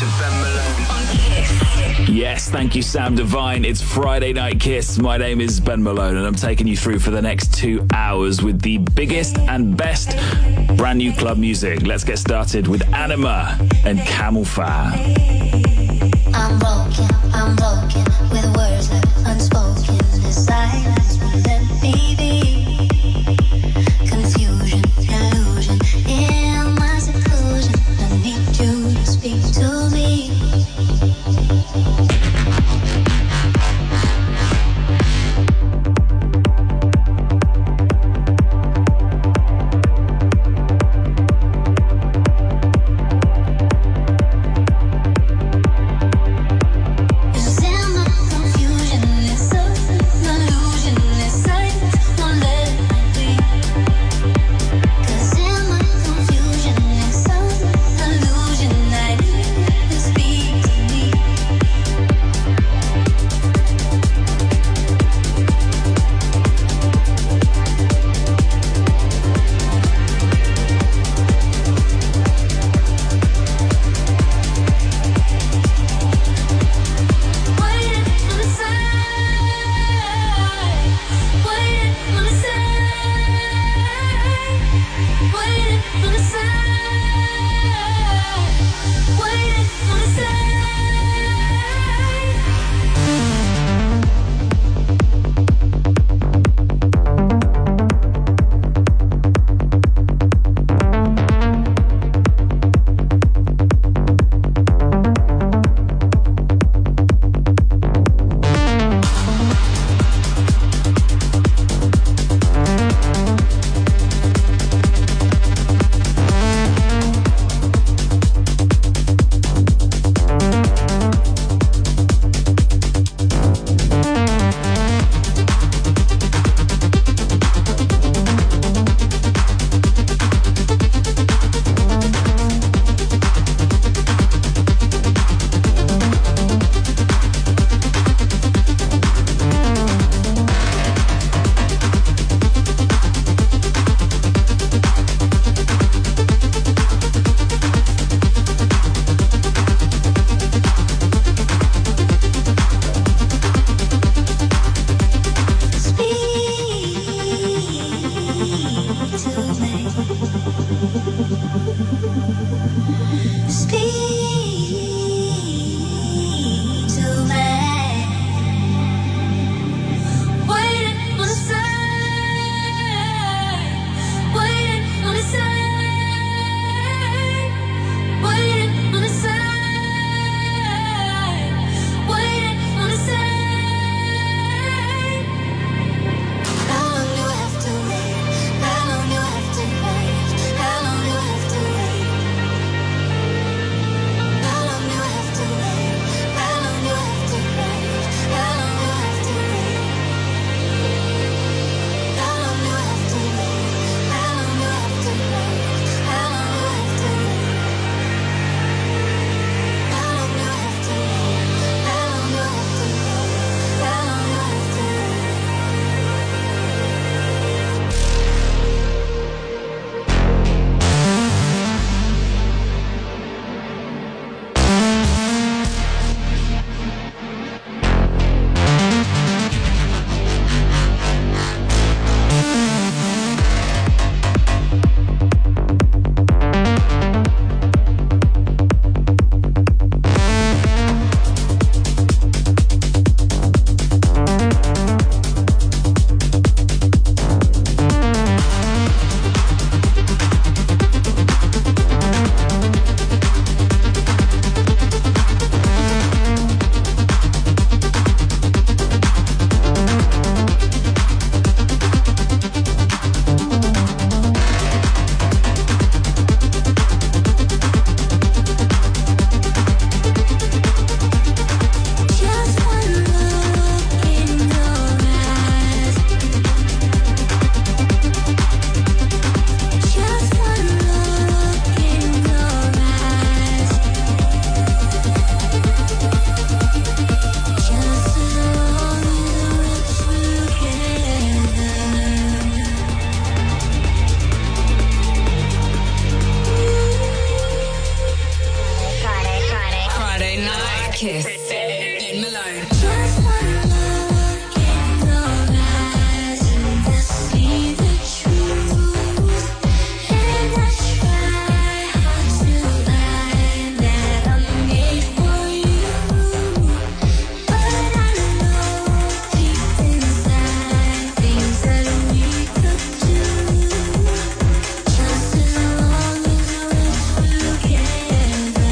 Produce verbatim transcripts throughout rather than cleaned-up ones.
to Ben Malone. On Kiss. Yes, thank you, Sam Divine. It's Friday Night Kiss. My name is Ben Malone, and I'm taking you through for the next two hours with the biggest and best brand new club music. Let's get started with Anima and Camel Fat. I'm broken, I'm broken, with words left unspoken. The silence won't let me be. Confusion, illusion, in my seclusion. I need you to speak to me. Kiss. Ben Malone. Just one look in your eyes and I see the truth. And I try hard to lie that I'm made for you. But I know deep inside things that we could do. Just as long as we're together.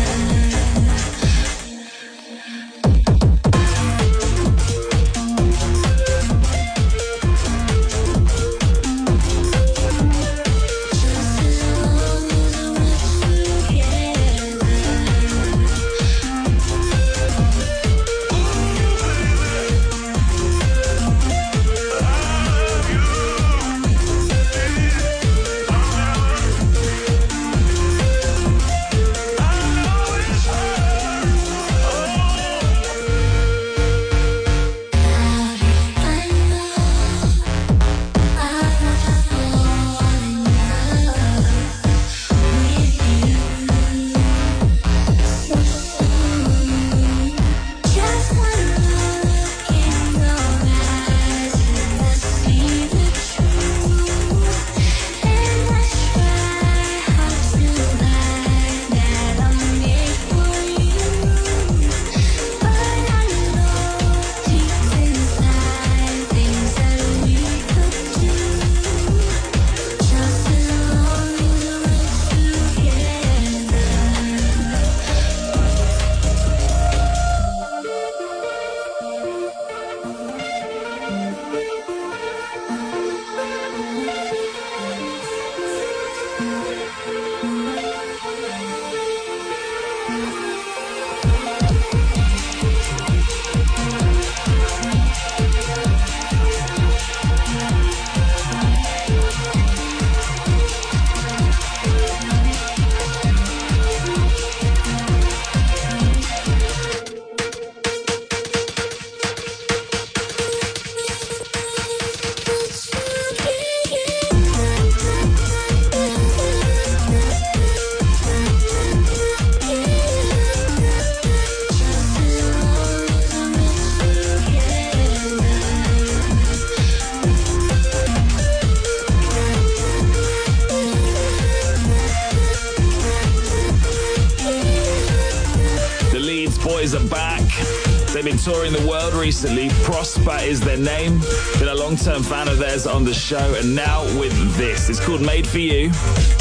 Touring the world recently. Prosper is their name. Been a long-term fan of theirs on the show, and now with this. It's called Made For You.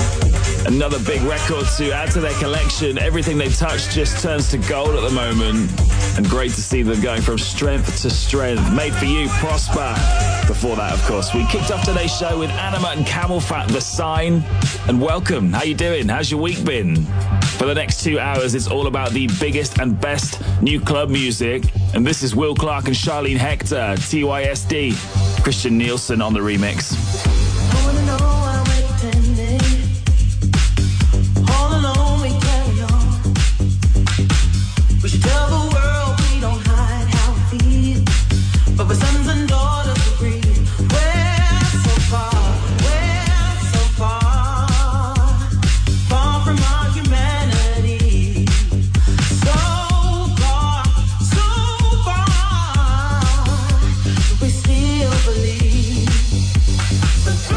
Another big record to add to their collection. Everything they touch just turns to gold at the moment. And great to see them going from strength to strength. Made For You, Prosper. Before that, of course, we kicked off today's show with Anima and Camel Fat, The Sign. And welcome. How you doing? How's your week been? For the next two hours, it's all about the biggest and best new club music. And this is Will Clark and Charlene Hector, T Y S D, Christian Nielsen on the remix. I wanna know why we're pretending. All alone we carry on. We should tell the world we don't hide how we feel. But we're sons and daughters agree. We're so far, we're so far, far from our humanity. So far, so far, but we still believe. So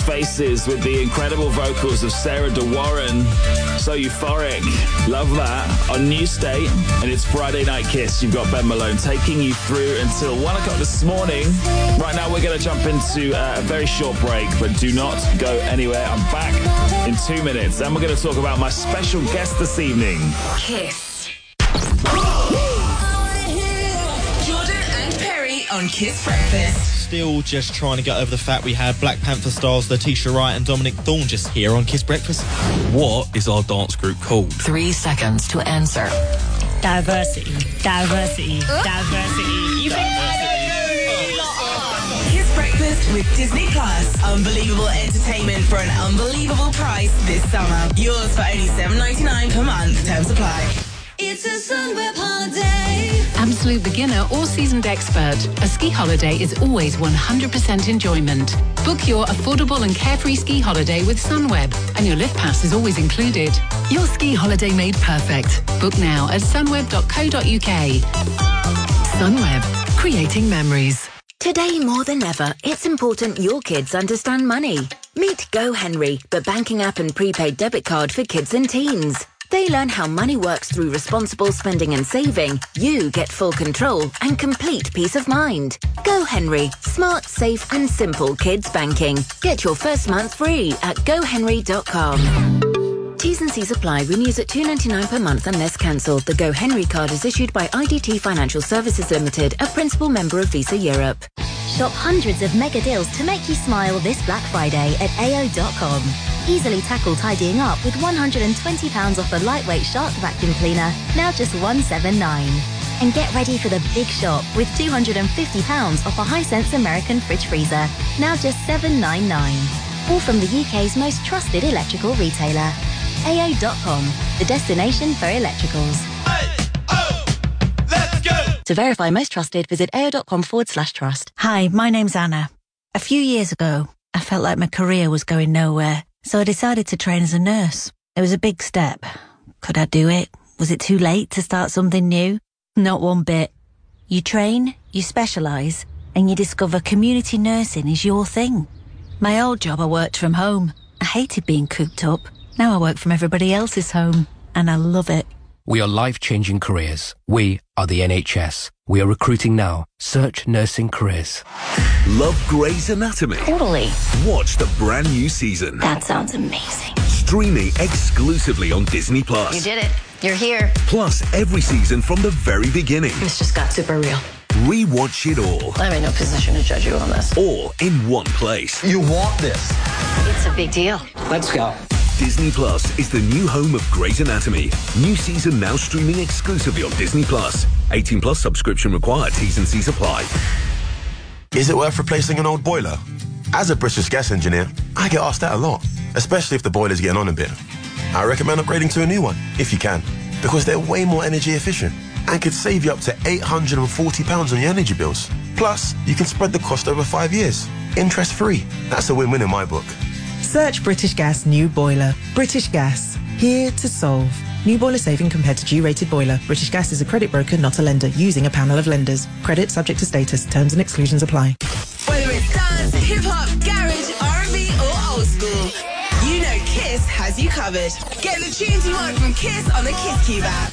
Faces with the incredible vocals of Sarah De Warren. So euphoric. Love that. On New State, and it's Friday Night Kiss. You've got Ben Malone taking you through until one o'clock this morning. Right now, we're going to jump into uh, a very short break, but do not go anywhere. I'm back in two minutes, and we're going to talk about my special guest this evening. Kiss. Jordan and Perry on Kiss Breakfast. Still just trying to get over the fact we had Black Panther stars Letitia Wright and Dominic Thorne just here on Kiss Breakfast. What is our dance group called? Three seconds to answer. Diversity. Diversity. Diversity. You think Kiss Breakfast with Disney Plus. Unbelievable entertainment for an unbelievable price this summer. Yours for only seven dollars and ninety-nine cents per month. Terms apply. It's a Sunweb holiday. Absolute beginner or seasoned expert, a ski holiday is always one hundred percent enjoyment. Book your affordable and carefree ski holiday with Sunweb, and your lift pass is always included. Your ski holiday made perfect. Book now at sunweb dot co dot uk. Sunweb, creating memories. Today more than ever, it's important your kids understand money. Meet GoHenry, the banking app and prepaid debit card for kids and teens. They learn how money works through responsible spending and saving. You get full control and complete peace of mind. GoHenry. Smart, safe and simple kids banking. Get your first month free at go henry dot com. T's and C's apply. Renews at two dollars and ninety-nine cents per month unless cancelled. The GoHenry card is issued by I D T Financial Services Limited, a principal member of Visa Europe. Shop hundreds of mega deals to make you smile this Black Friday at A O dot com. Easily tackle tidying up with one hundred twenty pounds off a lightweight Shark vacuum cleaner, now just one hundred seventy-nine pounds. And get ready for the big shop with two hundred fifty pounds off a Hisense American fridge freezer, now just seven hundred ninety-nine pounds. All from the U K's most trusted electrical retailer. A O dot com, the destination for electricals. Hey, oh, let's go! To verify most trusted, visit A O dot com forward slash trust. Hi, my name's Anna. A few years ago, I felt like my career was going nowhere, so I decided to train as a nurse. It was a big step. Could I do it? Was it too late to start something new? Not one bit. You train, you specialise, and you discover community nursing is your thing. My old job, I worked from home. I hated being cooped up. Now I work from everybody else's home, and I love it. We are life-changing careers. We are the N H S. We are recruiting now. Search nursing careers. Love Grey's Anatomy? Totally. Watch the brand new season. That sounds amazing. Streaming exclusively on Disney Plus. You did it. You're here. Plus, every season from the very beginning. This just got super real. Rewatch it all. I'm in no position to judge you on this. All in one place. You want this? It's a big deal. Let's go. Disney Plus is the new home of Grey's Anatomy. New season now streaming exclusively on Disney Plus. eighteen plus subscription required. T's and C's apply. Is it worth replacing an old boiler? As a British gas engineer, I get asked that a lot, especially if the boiler's getting on a bit. I recommend upgrading to a new one, if you can, because they're way more energy efficient and could save you up to eight hundred forty pounds on your energy bills. Plus, you can spread the cost over five years, interest-free. That's a win-win in my book. Search British Gas New Boiler. British Gas, here to solve. New boiler saving compared to G-rated boiler. British Gas is a credit broker, not a lender, using a panel of lenders. Credit subject to status. Terms and exclusions apply. Whether it's dance, hip-hop, garage, R and B or old school, you know Kiss has you covered. Get the tunes you want from Kiss on the Kiss Cube app.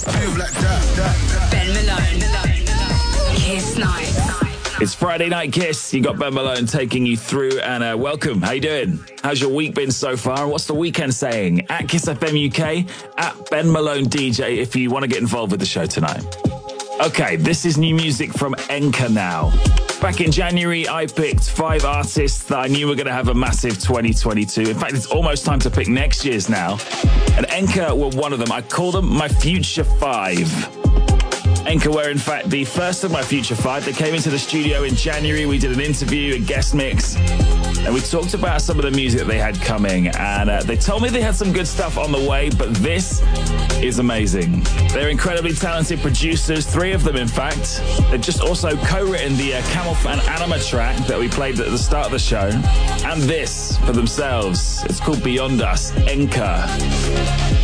Ben Malone, Kiss Night. It's Friday Night Kiss. You got Ben Malone taking you through, and uh, welcome. How you doing? How's your week been so far? And what's the weekend saying? At Kiss F M U K, at Ben Malone D J if you want to get involved with the show tonight. Okay, this is new music from Enka now. Back in January, I picked five artists that I knew were going to have a massive twenty twenty-two. In fact, it's almost time to pick next year's now. And Enka were one of them. I call them my Future Five. Enka were, in fact, the first of my Future Five. They came into the studio in January. We did an interview, a guest mix, and we talked about some of the music that they had coming. And uh, they told me they had some good stuff on the way, but this is amazing. They're incredibly talented producers, three of them, in fact. They've just also co-written the uh, Camel and Anima track that we played at the start of the show, and this for themselves. It's called Beyond Us, Enka.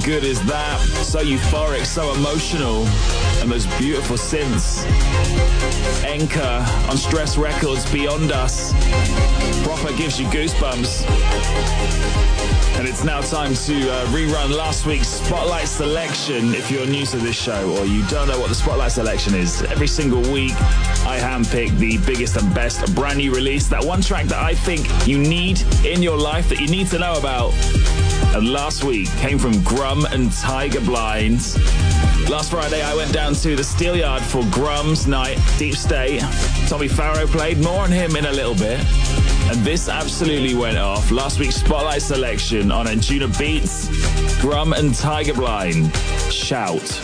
good is that? So euphoric, so emotional, and those beautiful synths. Enka on Stress Records, Beyond Us. Proper gives you goosebumps. And it's now time to uh, rerun last week's Spotlight Selection. If you're new to this show or you don't know what the Spotlight Selection is, every single week I handpick the biggest and best brand new release, that one track that I think you need in your life, that you need to know about. And last week came from Grum and Tiger Blind. Last Friday I went down to the Steelyard for Grum's night, Deep State. Tommy Farrow played, more on him in a little bit. And this absolutely went off. Last week's Spotlight Selection on Anjuna Beats, Grum and Tiger Blind, Shout.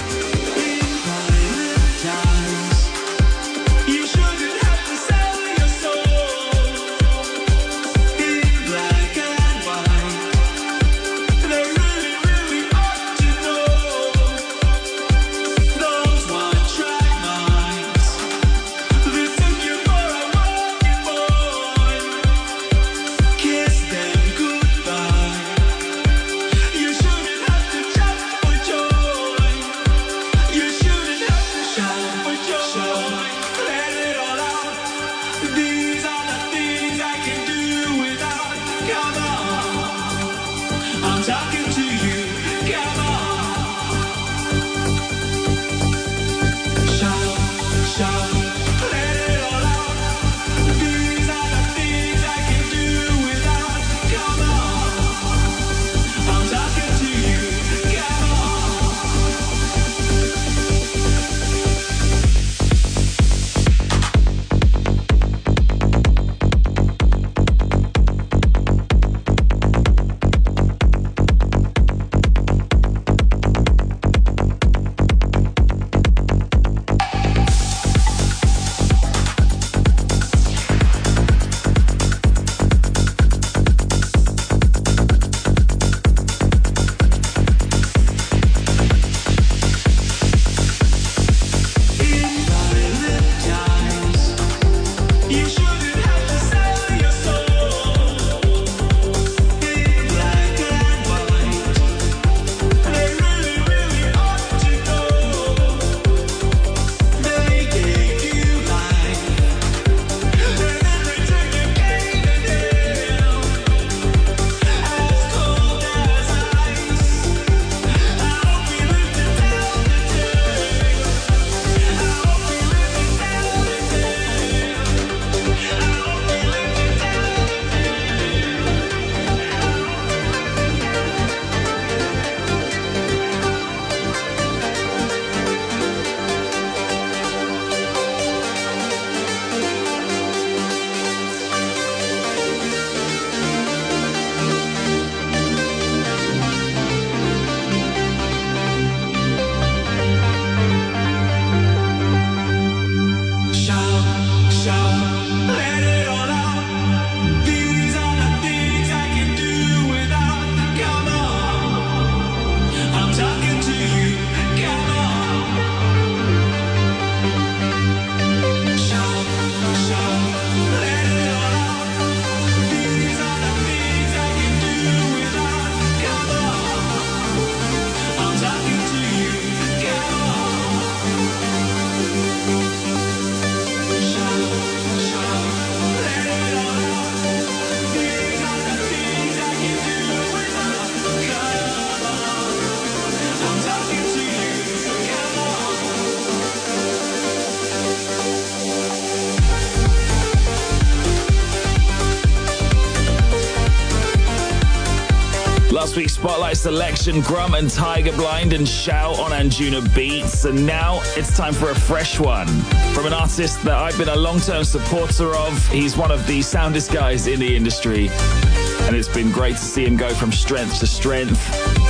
Last week's Spotlight Selection, Grum and Tiger Blind and Shout on Anjuna Beats. And now it's time for a fresh one from an artist that I've been a long-term supporter of. He's one of the soundest guys in the industry, and it's been great to see him go from strength to strength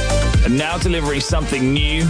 and now delivering something new.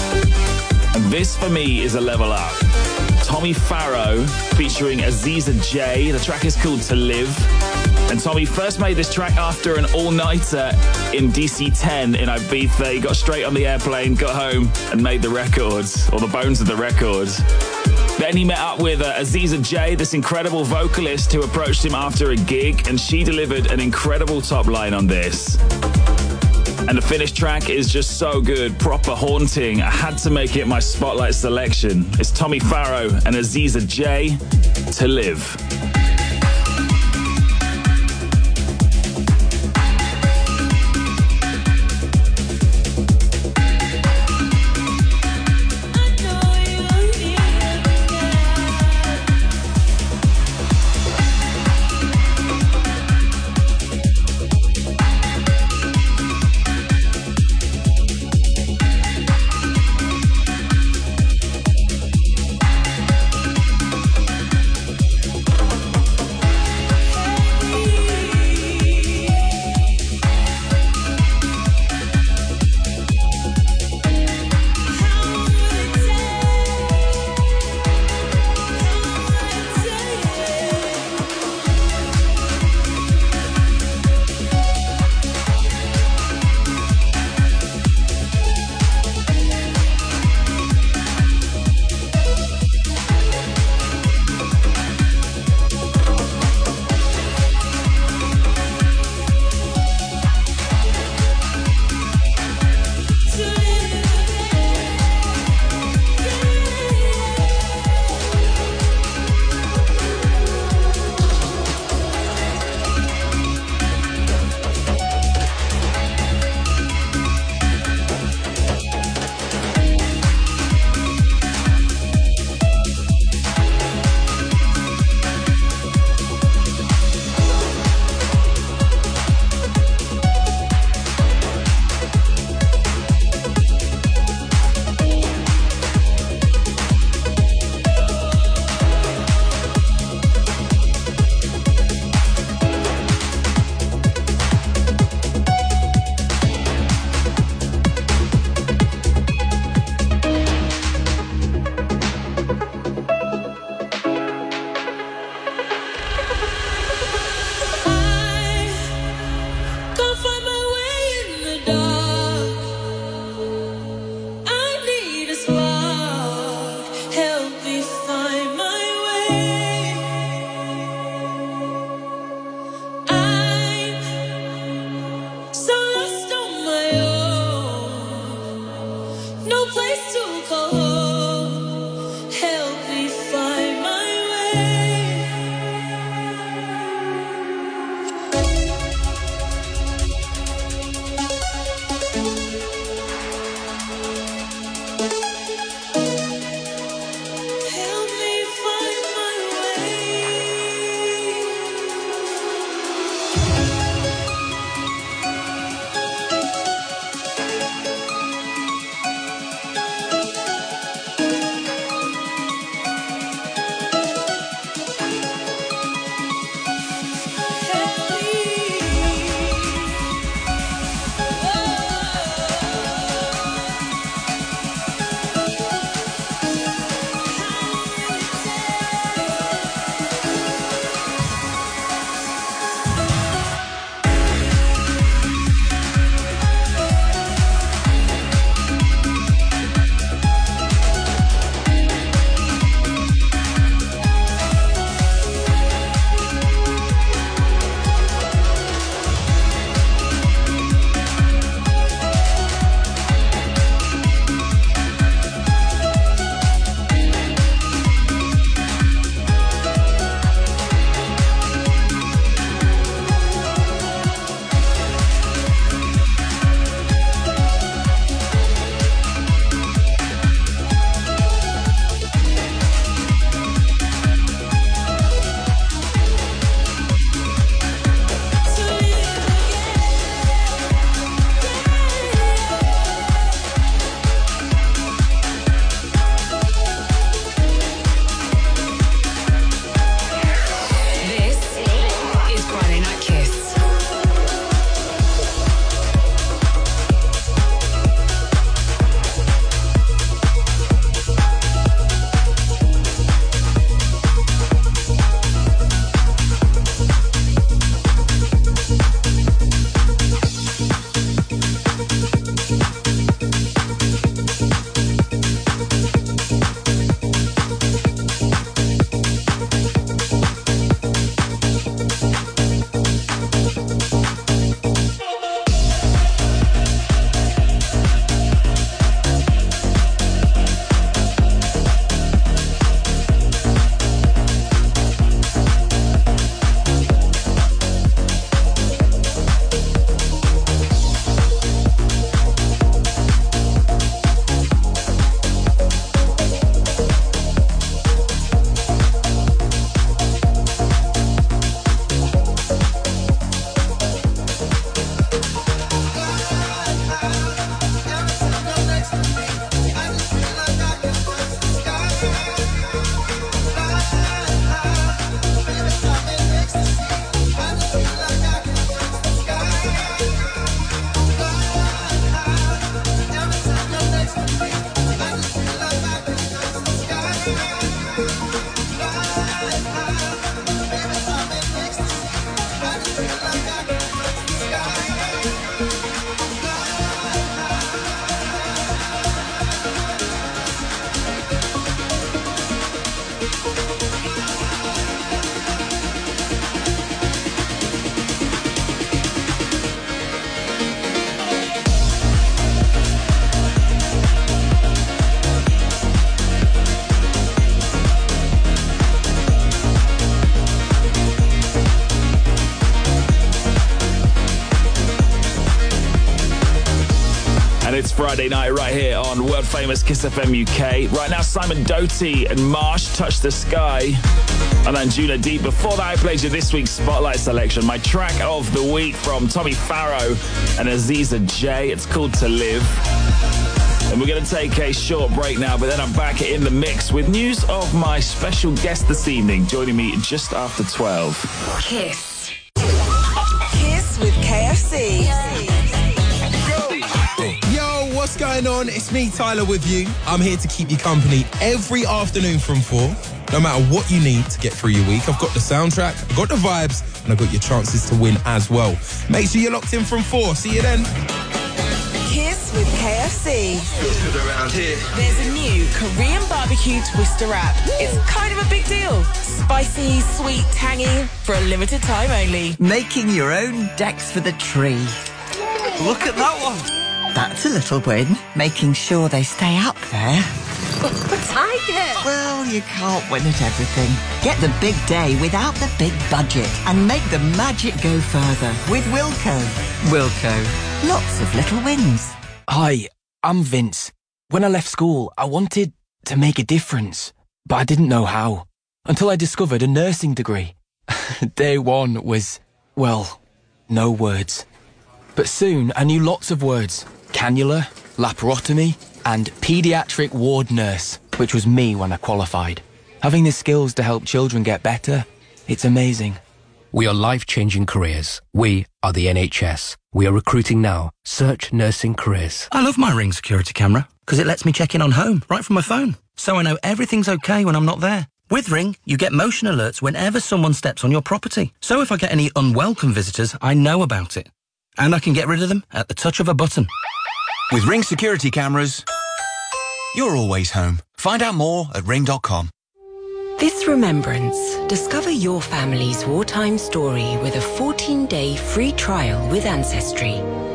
And this for me is a level up. Tommy Farrow featuring Aziza J. The track is called To Live. And Tommy first made this track after an all-nighter in D C ten in Ibiza. He got straight on the airplane, got home, and made the records, or the bones of the records. Then he met up with uh, Aziza J, this incredible vocalist who approached him after a gig, and she delivered an incredible top line on this. And the finished track is just so good, proper haunting. I had to make it my spotlight selection. It's Tommy Farrow and Aziza J, To Live. And it's Friday night right here on world famous Kiss F M U K. Right now, Simon Doty and Marsh, Touch the Sky. And then Juna Deep. Before that, I played you this week's Spotlight selection. My track of the week from Tommy Farrow and Aziza J. It's called To Live. And we're going to take a short break now, but then I'm back in the mix with news of my special guest this evening, joining me just after twelve. Kiss. Kiss with K F C. Yo, what's going on? It's me, Tyler, with you. I'm here to keep you company every afternoon from four. No matter what you need to get through your week, I've got the soundtrack, I've got the vibes, and I've got your chances to win as well. Make sure you're locked in from four. See you then. Kiss with K F C. Feels good around here. There's a new Korean barbecue twister wrap. It's kind of a big deal. Spicy, sweet, tangy, for a limited time only. Making your own decks for the tree. Look at that one. That's a little win. Making sure they stay up there. Tiger! Well, you can't win at everything. Get the big day without the big budget and make the magic go further with Wilko. Wilko. Lots of little wins. Hi, I'm Vince. When I left school, I wanted to make a difference, but I didn't know how. Until I discovered a nursing degree. Day one was, well, no words. But soon I knew lots of words. Cannula, laparotomy, and paediatric ward nurse, which was me when I qualified. Having the skills to help children get better, it's amazing. We are life-changing careers. We are the N H S. We are recruiting now. Search nursing careers. I love my Ring security camera because it lets me check in on home right from my phone. So I know everything's okay when I'm not there. With Ring, you get motion alerts whenever someone steps on your property. So if I get any unwelcome visitors, I know about it. And I can get rid of them at the touch of a button. With Ring security cameras, you're always home. Find out more at ring dot com. This Remembrance, discover your family's wartime story with a fourteen-day free trial with Ancestry.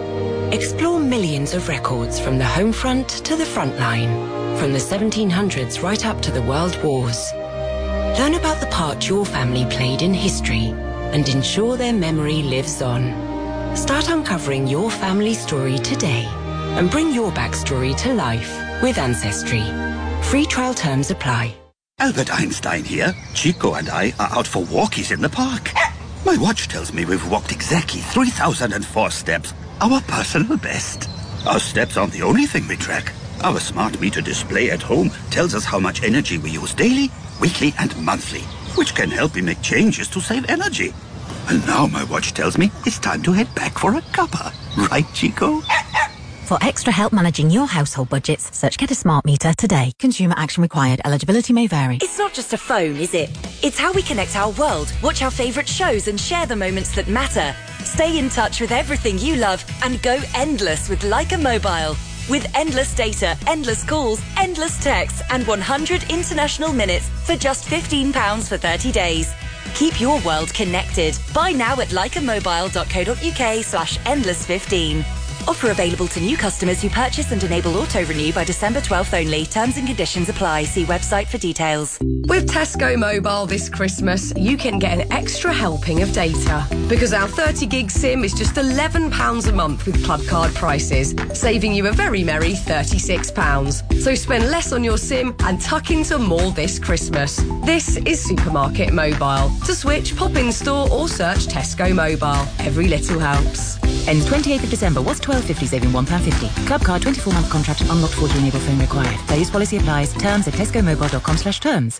Explore millions of records from the home front to the front line, from the seventeen hundreds right up to the world wars. Learn about the part your family played in history and ensure their memory lives on. Start uncovering your family story today and bring your backstory to life with Ancestry. Free trial terms apply. Albert Einstein here. Chico and I are out for walkies in the park. My watch tells me we've walked exactly three thousand four steps, our personal best. Our steps aren't the only thing we track. Our smart meter display at home tells us how much energy we use daily, weekly and monthly, which can help me make changes to save energy. And now my watch tells me it's time to head back for a cuppa. Right, Chico? For extra help managing your household budgets, search Get a Smart Meter today. Consumer action required. Eligibility may vary. It's not just a phone, is it? It's how we connect our world, watch our favourite shows and share the moments that matter. Stay in touch with everything you love and go endless with Leica Mobile. With endless data, endless calls, endless texts and one hundred international minutes for just fifteen pounds for thirty days. Keep your world connected. Buy now at leicamobile dot co dot uk slash endless fifteen. Offer available to new customers who purchase and enable auto-renew by December twelfth only. Terms and conditions apply. See website for details. With Tesco Mobile this Christmas, you can get an extra helping of data. Because our thirty gig SIM is just eleven pounds a month with club card prices, saving you a very merry thirty-six pounds. So spend less on your SIM and tuck into more this Christmas. This is Supermarket Mobile. To switch, pop in store or search Tesco Mobile. Every little helps. Ends twenty-eighth of December. Was twelve fifty, saving one pound fifty. Club card twenty-four month contract, unlocked four G enable phone required. Fair use policy applies. Terms at tesco mobile dot com slash terms.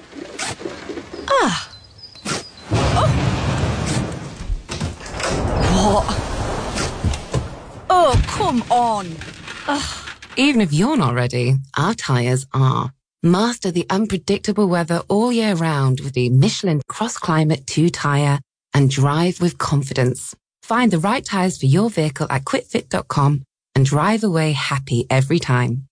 Ah. Oh. What? Oh, come on. Ugh. Even if you're not ready, our tyres are. Master the unpredictable weather all year round with the Michelin Cross Climate two tyre and drive with confidence. Find the right tyres for your vehicle at quick fit dot com and drive away happy every time.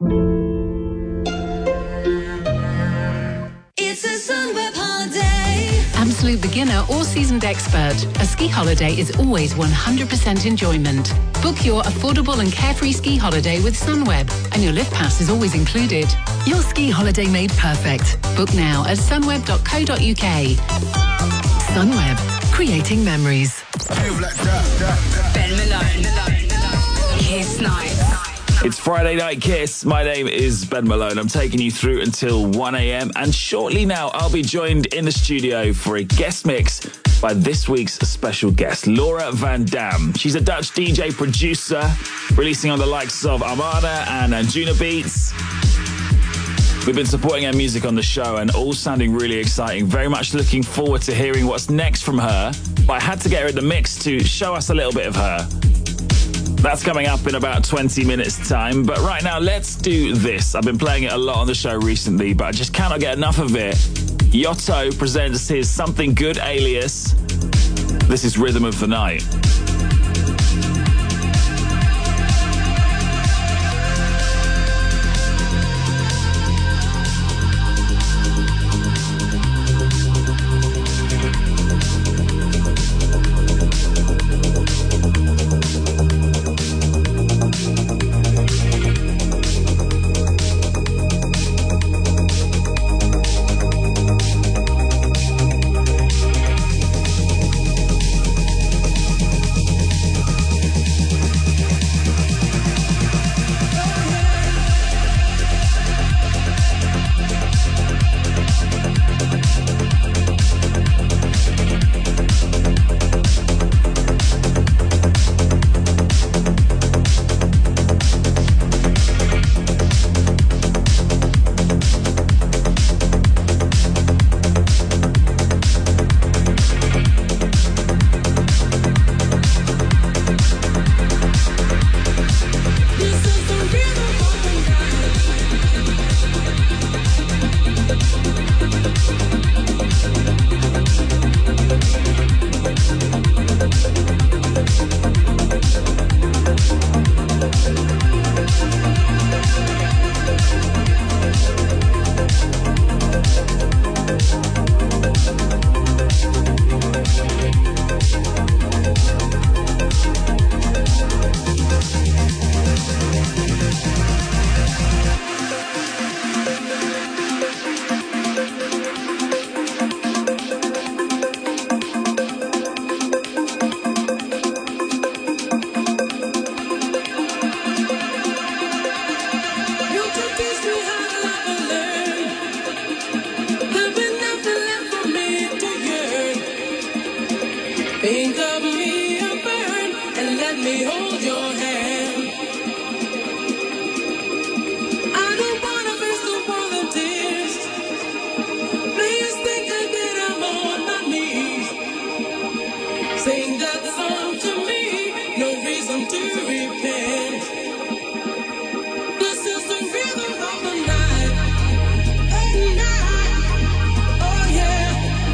It's a Sunweb holiday. Absolute beginner or seasoned expert, a ski holiday is always one hundred percent enjoyment. Book your affordable and carefree ski holiday with Sunweb, and your lift pass is always included. Your ski holiday made perfect. Book now at sunweb dot co dot uk. Sunweb, creating memories. Ben Malone, Kiss Night. It's Friday Night Kiss. My name is Ben Malone. I'm taking you through until one a.m. And shortly now, I'll be joined in the studio for a guest mix by this week's special guest, Laura Van Dam. She's a Dutch D J producer, releasing on the likes of Armada and Anjuna Beats. We've been supporting her music on the show and all sounding really exciting. Very much looking forward to hearing what's next from her. But I had to get her in the mix to show us a little bit of her. That's coming up in about twenty minutes time. But right now, let's do this. I've been playing it a lot on the show recently, but I just cannot get enough of it. Yotto presents his Something Good alias. This is Rhythm of the Night.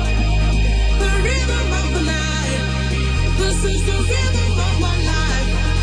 This is the rhythm of my life.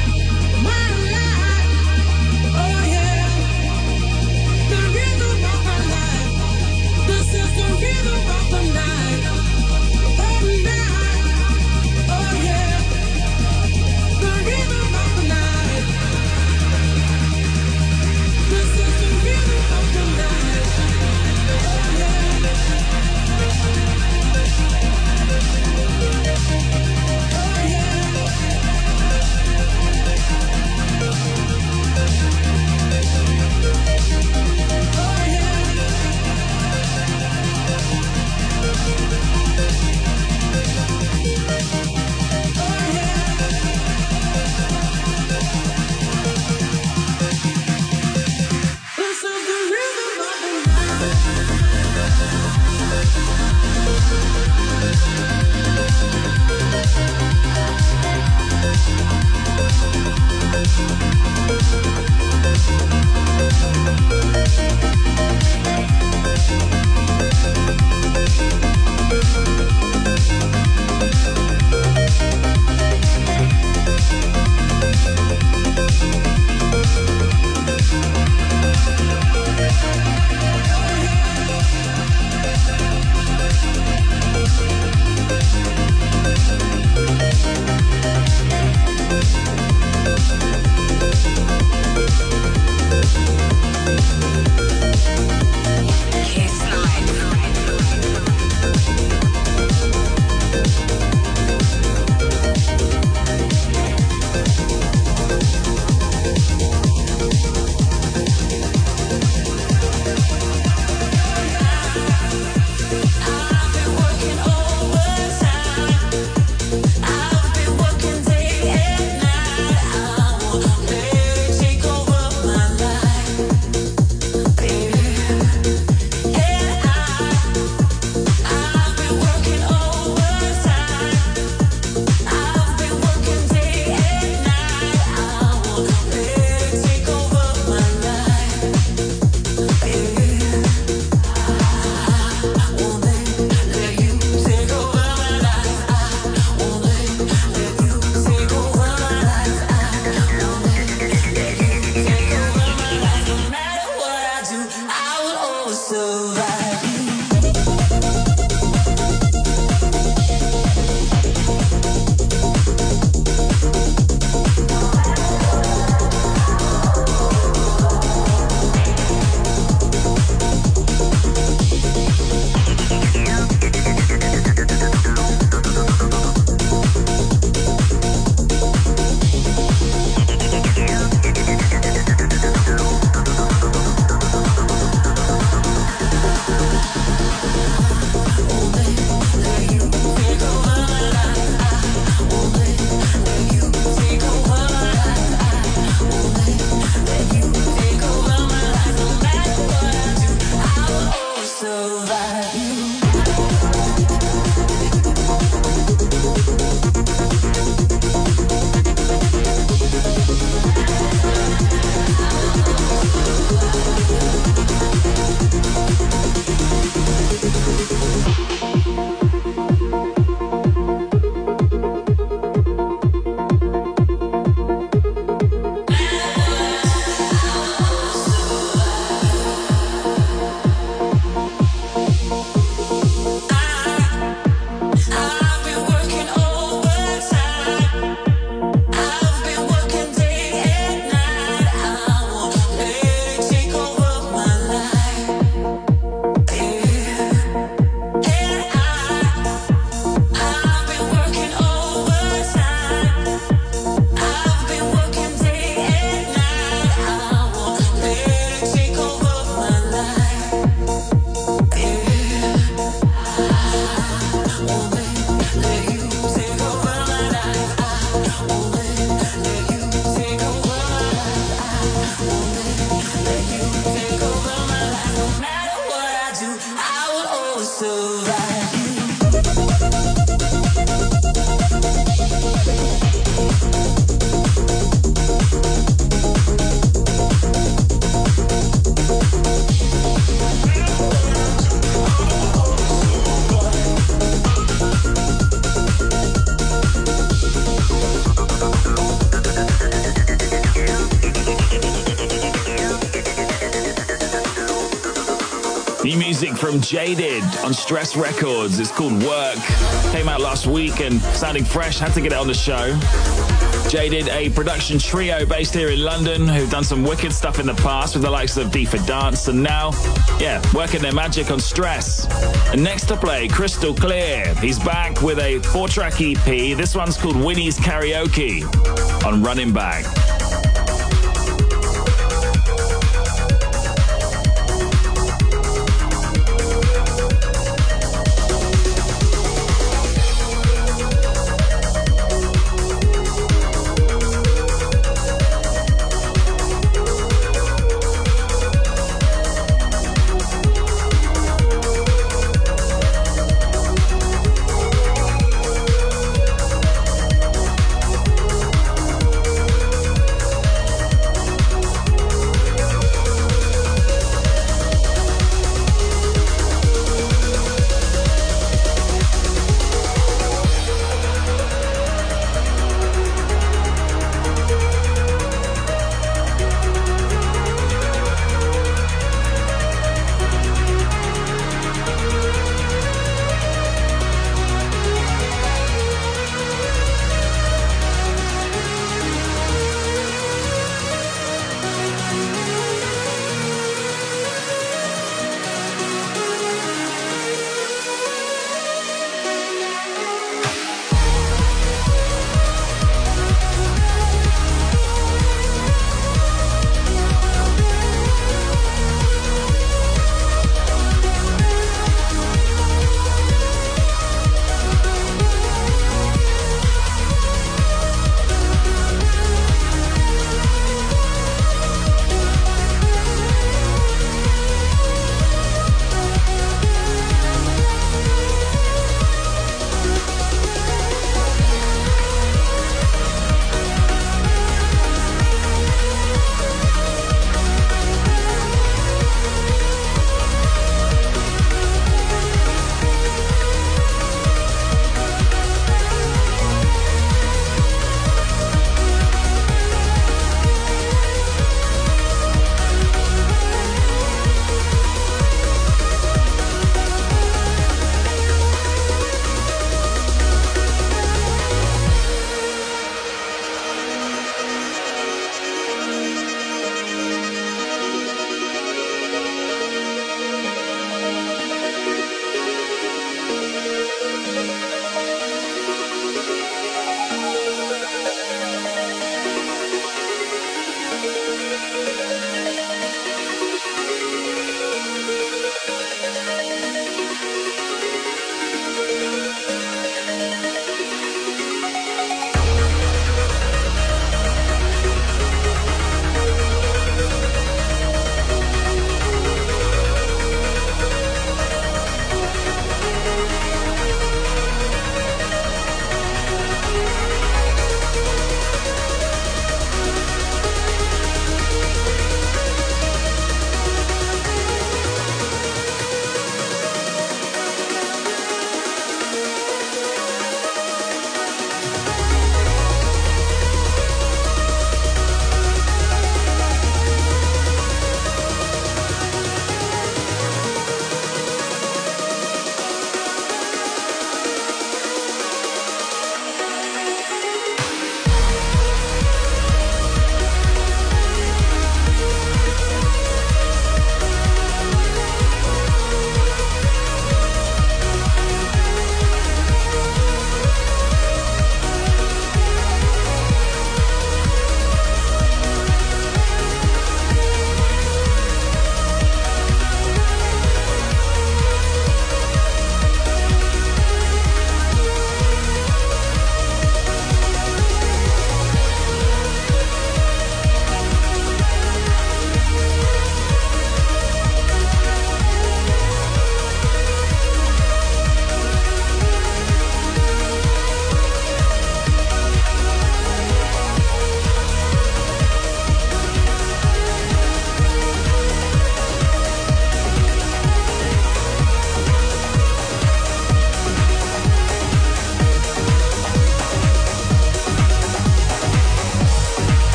music from Jaded on Stress Records. It's called Work. Came out last week and sounding fresh. Had to get it on the show. Jaded, a production trio based here in London who've done some wicked stuff in the past with the likes of D for Dance, and now, yeah, working their magic on Stress. And next to play, Crystal Clear. He's back with a four-track E P. This one's called Winnie's Karaoke on Running Back.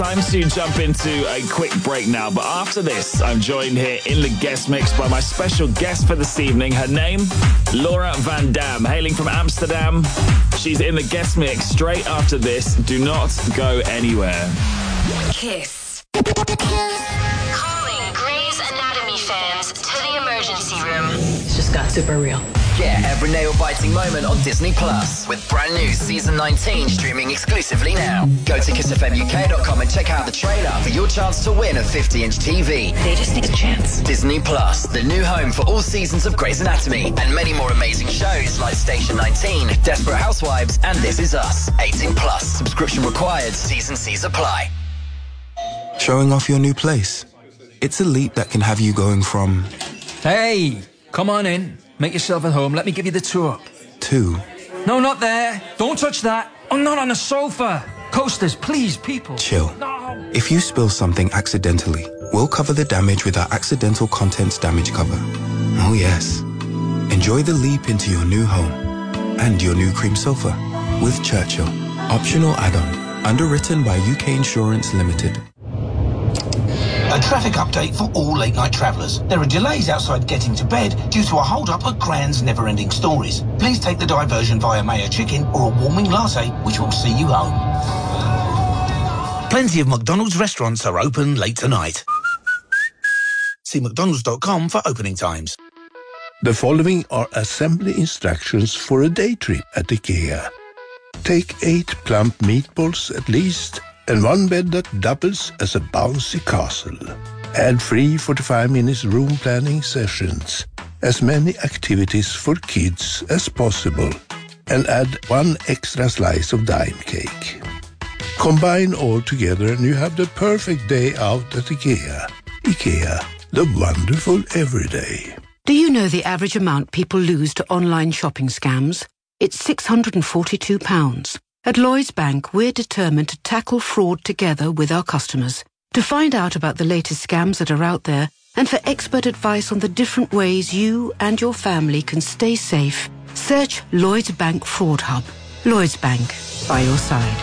time to jump into a quick break now. But after this, I'm joined here in the guest mix by my special guest for this evening. Her name, Laura Van Dam, hailing from Amsterdam. She's in the guest mix straight after this. Do not go anywhere. Kiss. Calling Grey's Anatomy fans to the emergency room. It's just got super real. Get every nail-biting moment on Disney Plus with brand new season nineteen streaming exclusively now. Go to kiss f m u k dot com and check out the trailer for your chance to win a fifty inch T V. They just need a chance. Disney Plus, the new home for all seasons of Grey's Anatomy and many more amazing shows like Station nineteen, Desperate Housewives, and This Is Us. eighteen plus. Subscription required. T's and C's apply. Showing off your new place. It's a leap that can have you going from... Hey, come on in. Make yourself at home. Let me give you the tour. To... No, not there. Don't touch that. Oh, not on the sofa. Coasters, please, people. Chill. No. If you spill something accidentally, we'll cover the damage with our accidental contents damage cover. Oh, yes. Enjoy the leap into your new home and your new cream sofa with Churchill. Optional add-on. Underwritten by U K Insurance Limited. A traffic update for all late-night travellers. There are delays outside getting to bed due to a hold-up at Grand's Never-Ending Stories. Please take the diversion via Mayo Chicken or a warming latte, which will see you home. Plenty of McDonald's restaurants are open late tonight. See mcdonalds dot com for opening times. The following are assembly instructions for a day trip at IKEA. Take eight plump meatballs at least, and one bed that doubles as a bouncy castle. Add free forty-five minutes room planning sessions, as many activities for kids as possible, and add one extra slice of dime cake. Combine all together and you have the perfect day out at IKEA. IKEA, the wonderful everyday. Do you know the average amount people lose to online shopping scams? It's six hundred forty-two pounds. At Lloyds Bank, we're determined to tackle fraud together with our customers. To find out about the latest scams that are out there and for expert advice on the different ways you and your family can stay safe, search Lloyds Bank Fraud Hub. Lloyds Bank, by your side.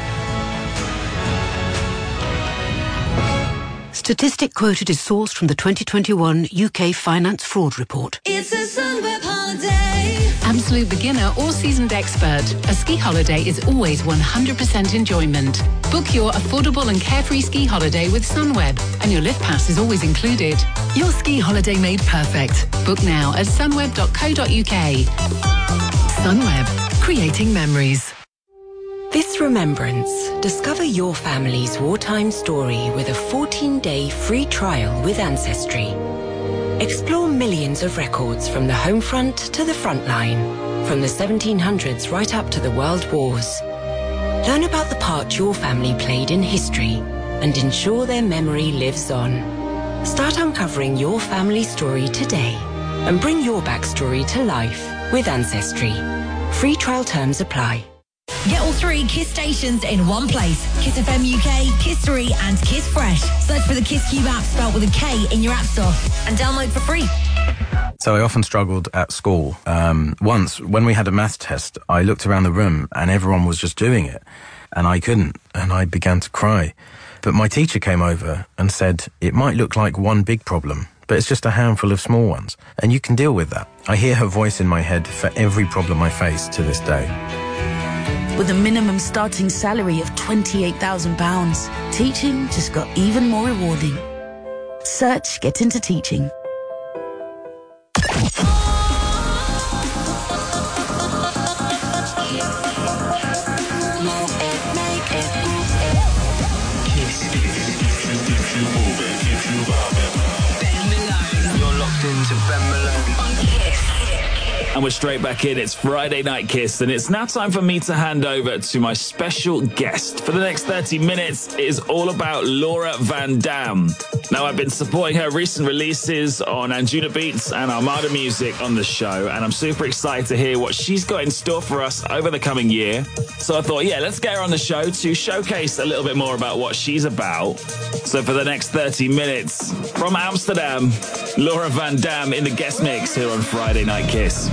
Statistic quoted is sourced from the twenty twenty-one U K Finance Fraud Report. It's a Sunweb holiday. Absolute beginner or seasoned expert, a ski holiday is always one hundred percent enjoyment. Book your affordable and carefree ski holiday with Sunweb, and your lift pass is always included. Your ski holiday made perfect. Book now at sunweb dot co dot u k. Sunweb, creating memories. This Remembrance, discover your family's wartime story with a fourteen day free trial with Ancestry. Explore millions of records from the home front to the front line, from the seventeen hundreds right up to the world wars. Learn about the part your family played in history and ensure their memory lives on. Start uncovering your family story today and bring your backstory to life with Ancestry. Free trial terms apply. Get all three Kiss stations in one place. Kiss F M U K, Kiss three and Kiss Fresh. Search for the Kiss Cube app spelled with a K in your app store and download for free. So I often struggled at school. Um, once, when we had a maths test, I looked around the room and everyone was just doing it. And I couldn't, and I began to cry. But my teacher came over and said, it might look like one big problem, but it's just a handful of small ones. And you can deal with that. I hear her voice in my head for every problem I face to this day. With a minimum starting salary of twenty-eight thousand pounds, teaching just got even more rewarding. Search Get Into Teaching. You're locked into Ben Malone on Kiss. And we're straight back in. It's Friday Night Kiss, and it's now time for me to hand over to my special guest. For the next thirty minutes, it is all about Laura Van Dam. Now, I've been supporting her recent releases on Anjunabeats and Armada Music on the show, and I'm super excited to hear what she's got in store for us over the coming year. So I thought, yeah, let's get her on the show to showcase a little bit more about what she's about. So for the next thirty minutes, from Amsterdam, Laura Van Dam in the guest mix here on Friday Night Kiss.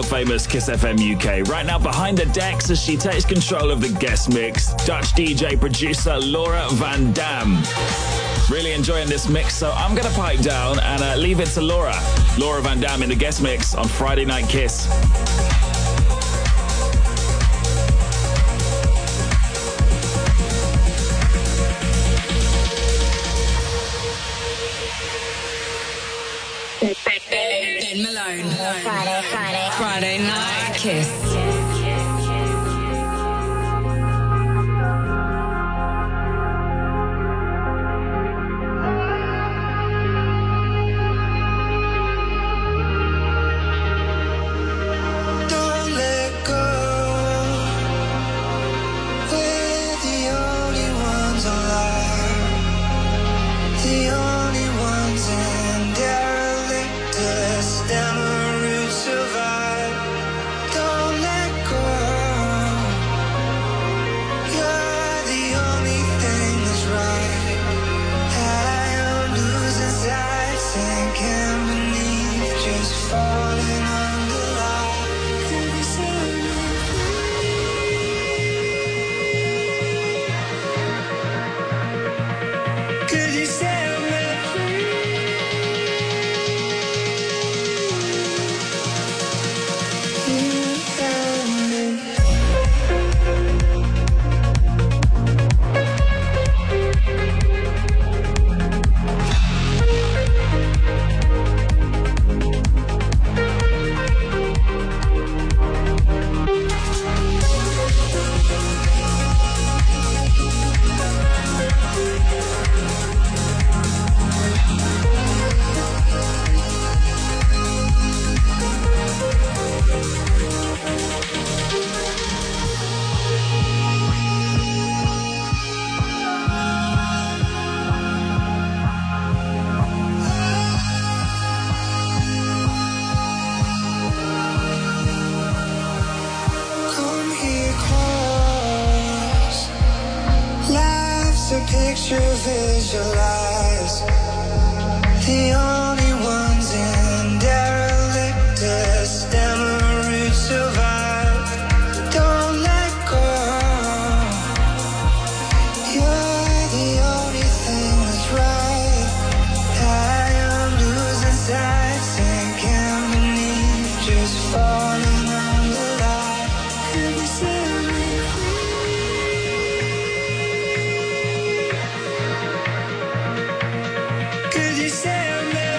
famous Kiss F M U K. Right now, behind the decks as she takes control of the guest mix, Dutch D J producer Laura Van Dam. Really enjoying this mix, so I'm going to pipe down and uh, leave it to Laura. Laura Van Dam in the guest mix on Friday Night Kiss. Ben Malone. Friday, Friday. Friday Night Kiss. Visualize the only ones in derelict ephemeral survive. Don't let go. You're the only thing that's right. I am losing sight, sinking beneath, just falling under light. Could you set me free? Could you set me free?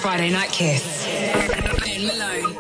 Friday Night Kiss. Ben Malone.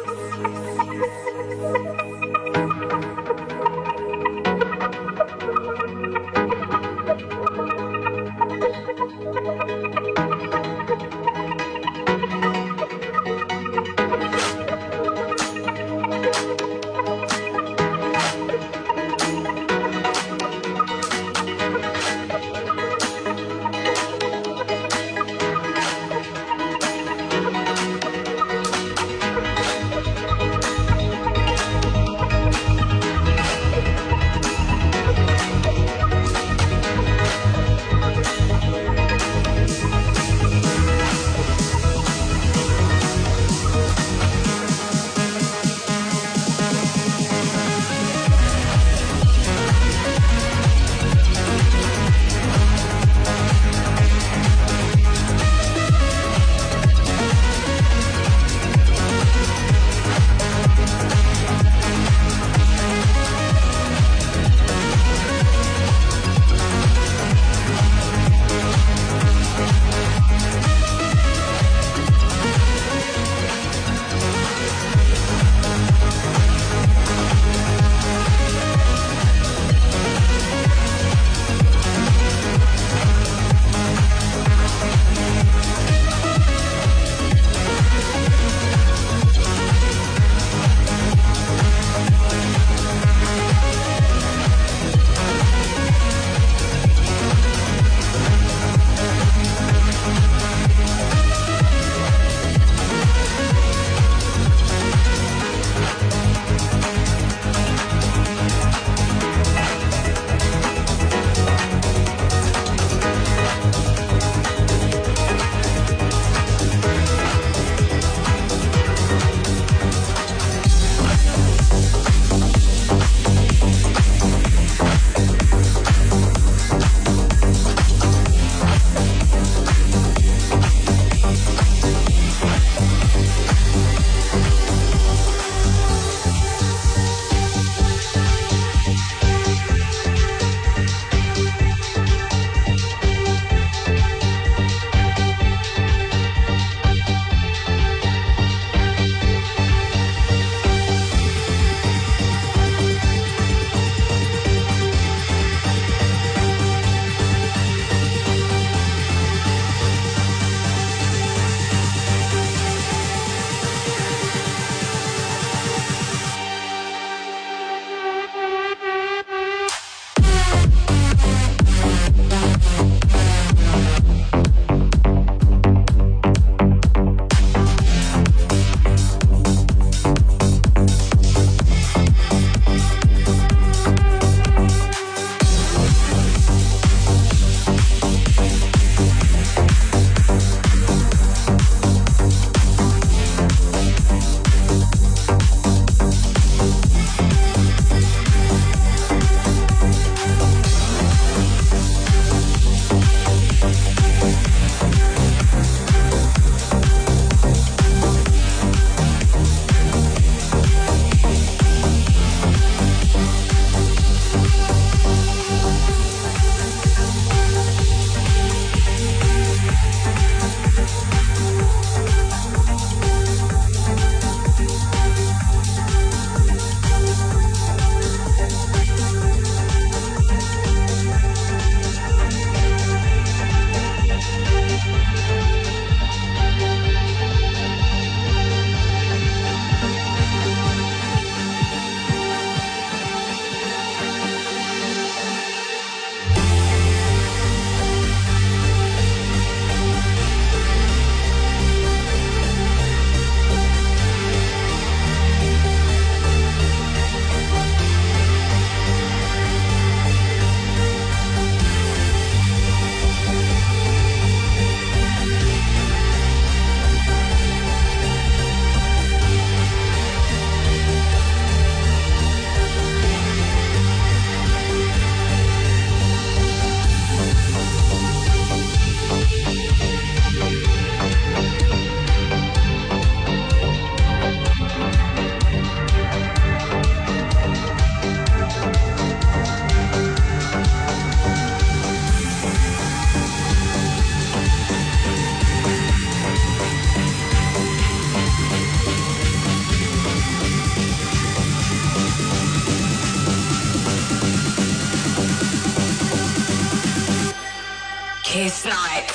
Kiss Night.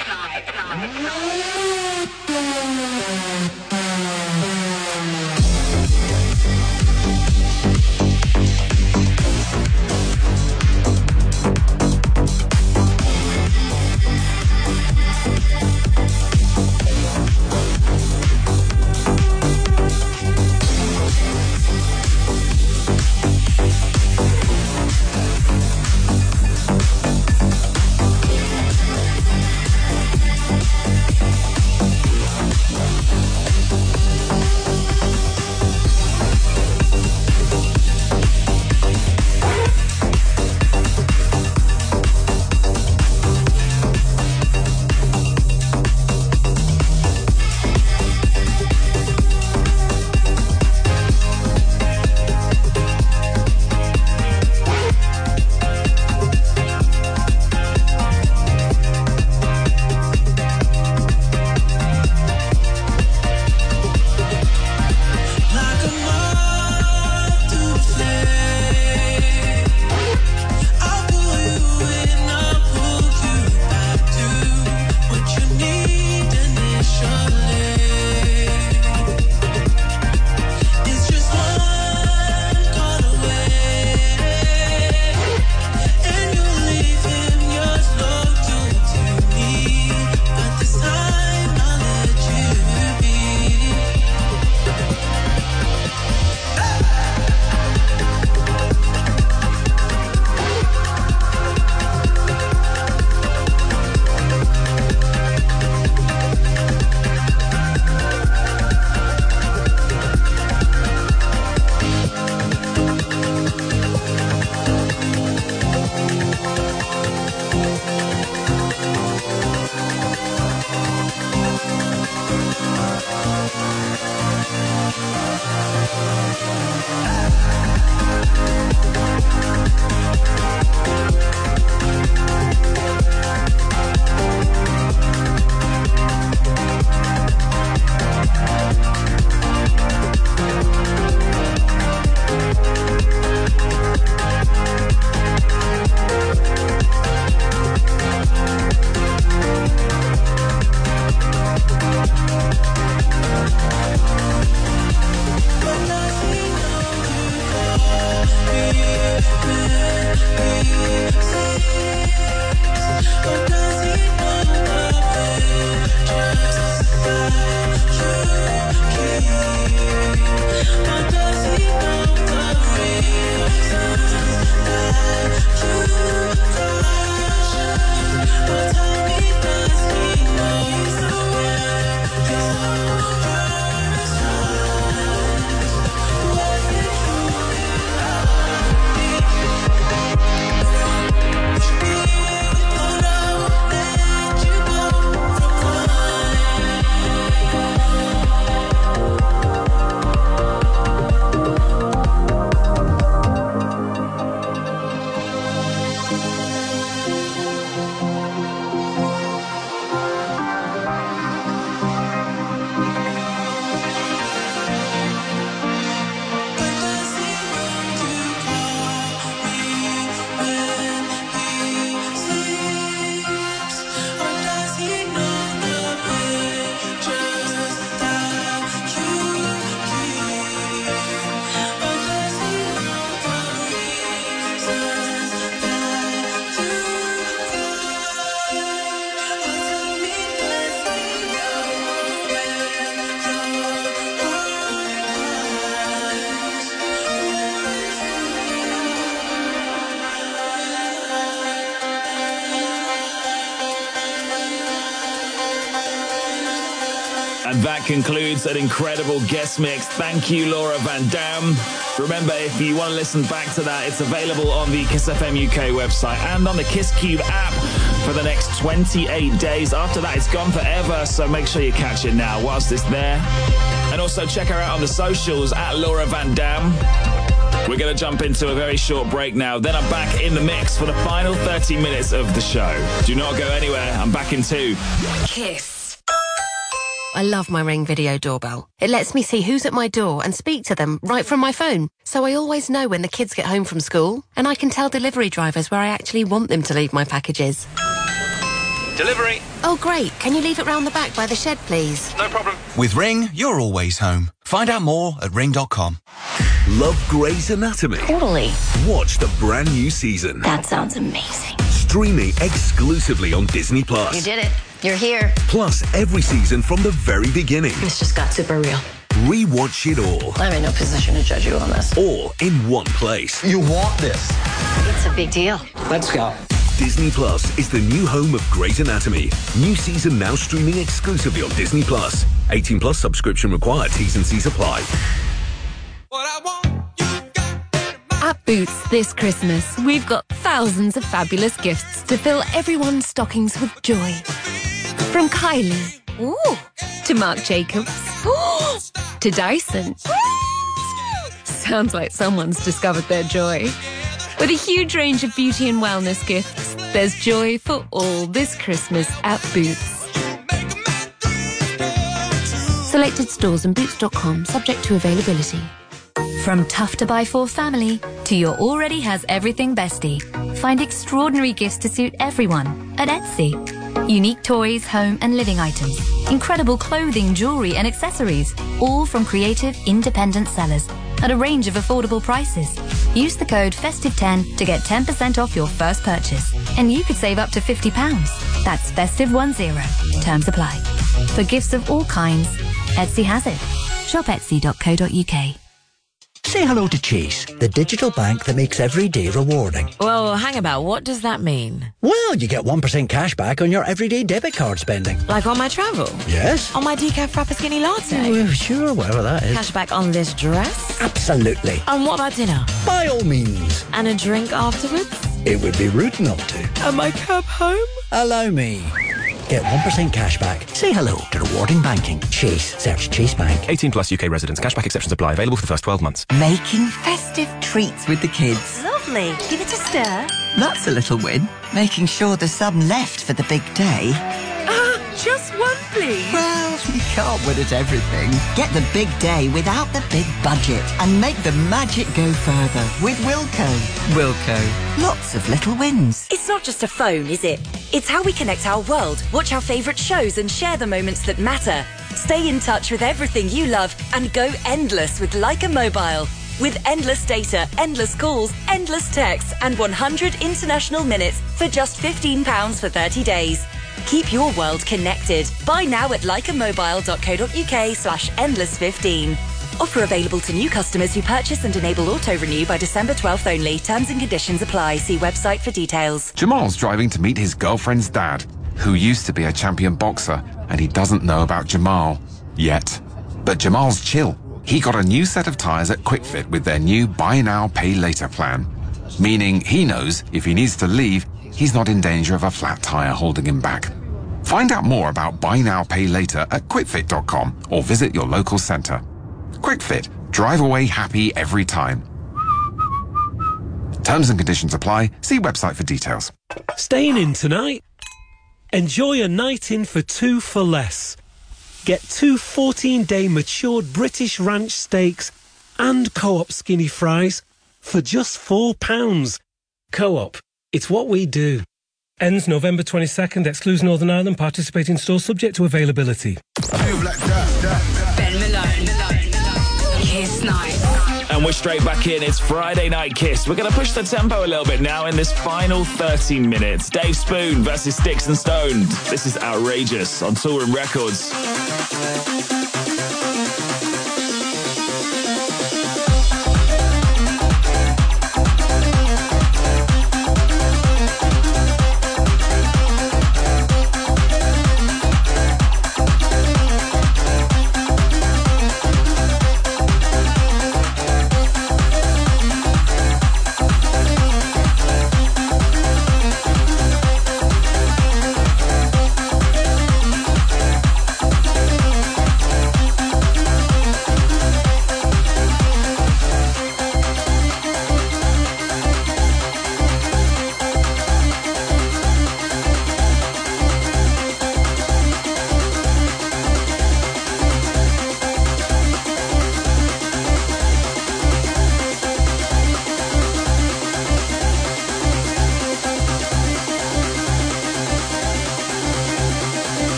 And that concludes an incredible guest mix. Thank you, Laura Van Dam. Remember, if you want to listen back to that, it's available on the Kiss F M U K website and on the Kiss Cube app for the next twenty-eight days. After that, it's gone forever, so make sure you catch it now whilst it's there. And also check her out on the socials at Laura Van Dam. We're going to jump into a very short break now. Then I'm back in the mix for the final thirty minutes of the show. Do not go anywhere. I'm back in two. Kiss. I love my Ring Video Doorbell. It lets me see who's at my door and speak to them right from my phone. So I always know when the kids get home from school, and I can tell delivery drivers where I actually want them to leave my packages. Delivery. Oh, great. Can you leave it round the back by the shed, please? No problem. With Ring, you're always home. Find out more at ring dot com. Love Grey's Anatomy? Totally. Watch the brand new season. That sounds amazing. Streaming exclusively on Disney Plus. You did it. You're here. Plus, every season from the very beginning. This just got super real. Rewatch it all. I'm in no position to judge you on this. All in one place. You want this? It's a big deal. Let's go. Disney Plus is the new home of Grey's Anatomy. New season now streaming exclusively on Disney Plus. eighteen plus subscription required. T's and C's apply. At Boots this Christmas, we've got thousands of fabulous gifts to fill everyone's stockings with joy. From Kylie, ooh, to Marc Jacobs, ooh, to Dyson. Ooh. Sounds like someone's discovered their joy. With a huge range of beauty and wellness gifts, there's joy for all this Christmas at Boots. Selected stores and boots dot com, subject to availability. From tough to buy for family to your already has everything bestie. Find extraordinary gifts to suit everyone at Etsy. Unique toys, home and living items. Incredible clothing, jewelry and accessories. All from creative, independent sellers at a range of affordable prices. Use the code festive ten to get ten percent off your first purchase. And you could save up to fifty pounds. That's festive ten. Terms apply. For gifts of all kinds, Etsy has it. Shop etsy dot co dot uk. Say hello to Chase, the digital bank that makes every day rewarding. Well, hang about. What does that mean? Well, you get one percent cash back on your everyday debit card spending. Like on my travel? Yes. On my decaf frappa skinny latte? Well, sure, whatever that is. Cash back on this dress? Absolutely. And what about dinner? By all means. And a drink afterwards? It would be rude not to. And my cab home? Allow me. Get one percent cash back. Say hello to rewarding banking. Chase. Search Chase Bank. eighteen plus U K residents. Cashback exceptions apply. Available for the first twelve months. Making festive treats with the kids. Lovely. Give it a stir. That's a little win. Making sure there's some left for the big day. Ah, just one, please. Well, you can't win at everything. Get the big day without the big budget and make the magic go further with Wilko. Wilko. Lots of little wins. It's not just a phone, is it? It's how we connect our world, watch our favourite shows and share the moments that matter. Stay in touch with everything you love and go endless with Leica Mobile. With endless data, endless calls, endless texts and one hundred international minutes for just fifteen pounds for thirty days. Keep your world connected. Buy now at leica mobile dot co dot uk slash endless fifteen. Offer available to new customers who purchase and enable auto-renew by December twelfth only. Terms and conditions apply. See website for details. Jamal's driving to meet his girlfriend's dad, who used to be a champion boxer, and he doesn't know about Jamal yet. But Jamal's chill. He got a new set of tyres at QuickFit with their new Buy Now, Pay Later plan. Meaning he knows if he needs to leave, he's not in danger of a flat tyre holding him back. Find out more about Buy Now, Pay Later at quick fit dot com or visit your local centre. QuickFit. Drive away happy every time. Terms and conditions apply. See website for details. Staying in tonight? Enjoy a night in for two for less. Get two fourteen-day matured British ranch steaks and Co-op skinny fries for just four pounds. Co-op. It's what we do. Ends November twenty-second. Excludes Northern Ireland. Participating stores subject to availability. Ben Malone. Kiss Night. And we're straight back in. It's Friday Night Kiss. We're going to push the tempo a little bit now in this final thirteen minutes. Dave Spoon versus Sticks and Stoned. This is outrageous on Toolroom Records.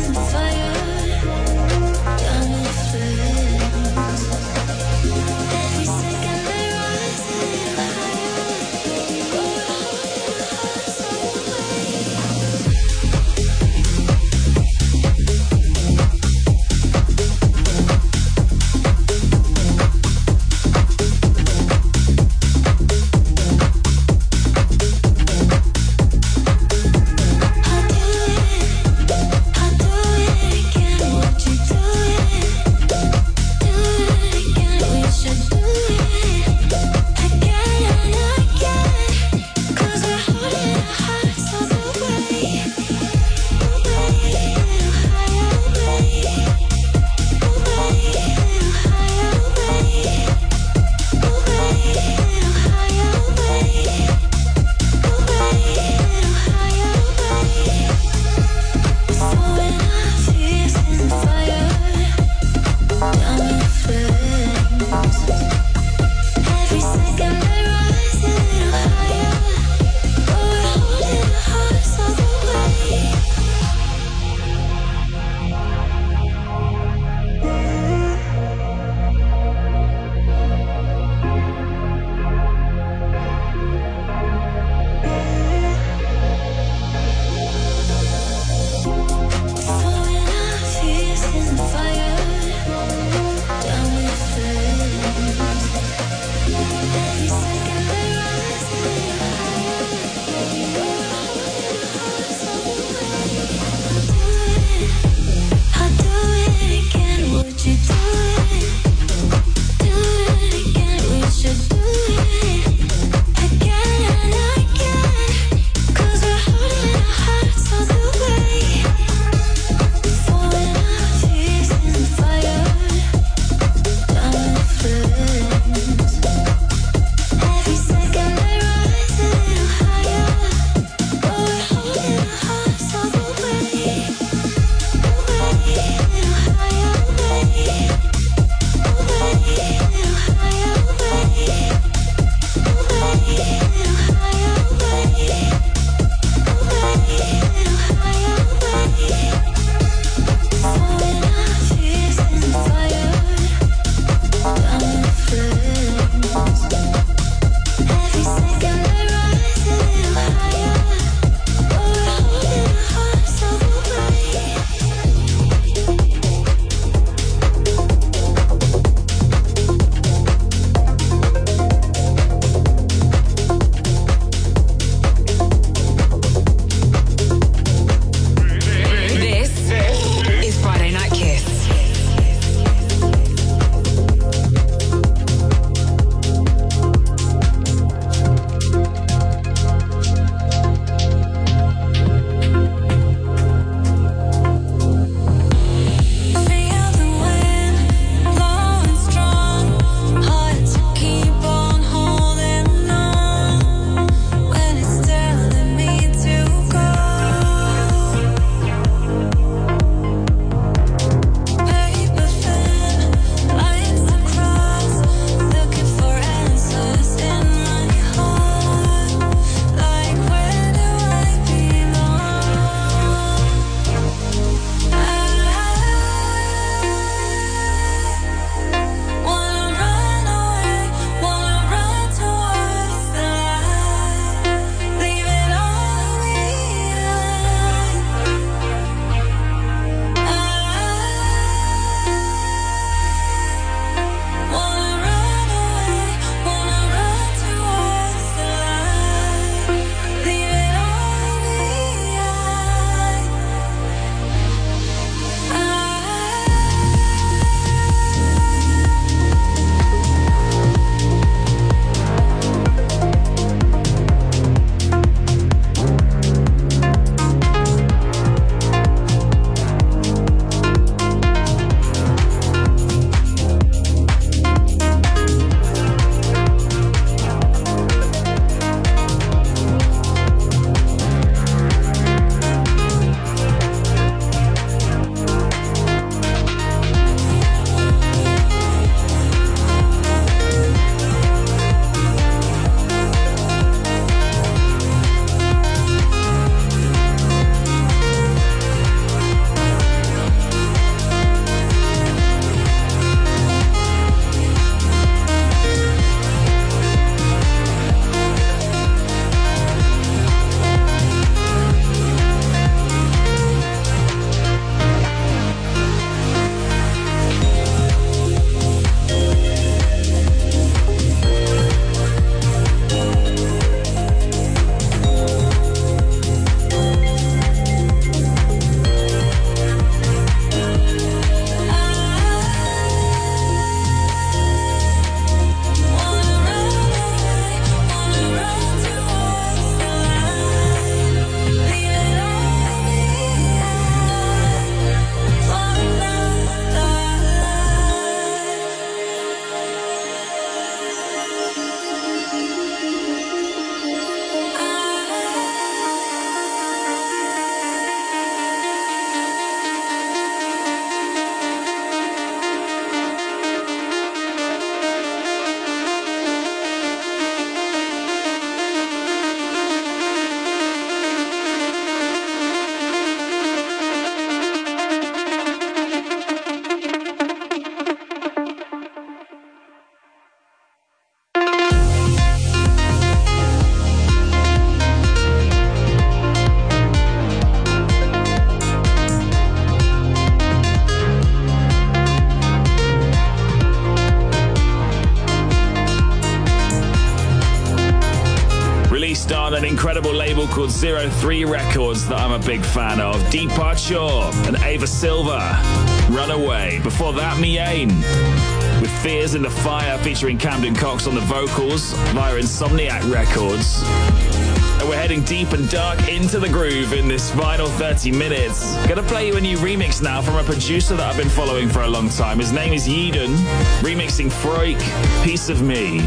I do it label called Zero Three Records that I'm a big fan of. Deepak Shaw and Ava Silva, Runaway. Before that, Miane with Fears in the Fire featuring Camden Cox on the vocals via Insomniac Records. And we're heading deep and dark into the groove in this final thirty minutes. Gonna play you a new remix now from a producer that I've been following for a long time. His name is Yeadon, remixing Freak, Piece of Me.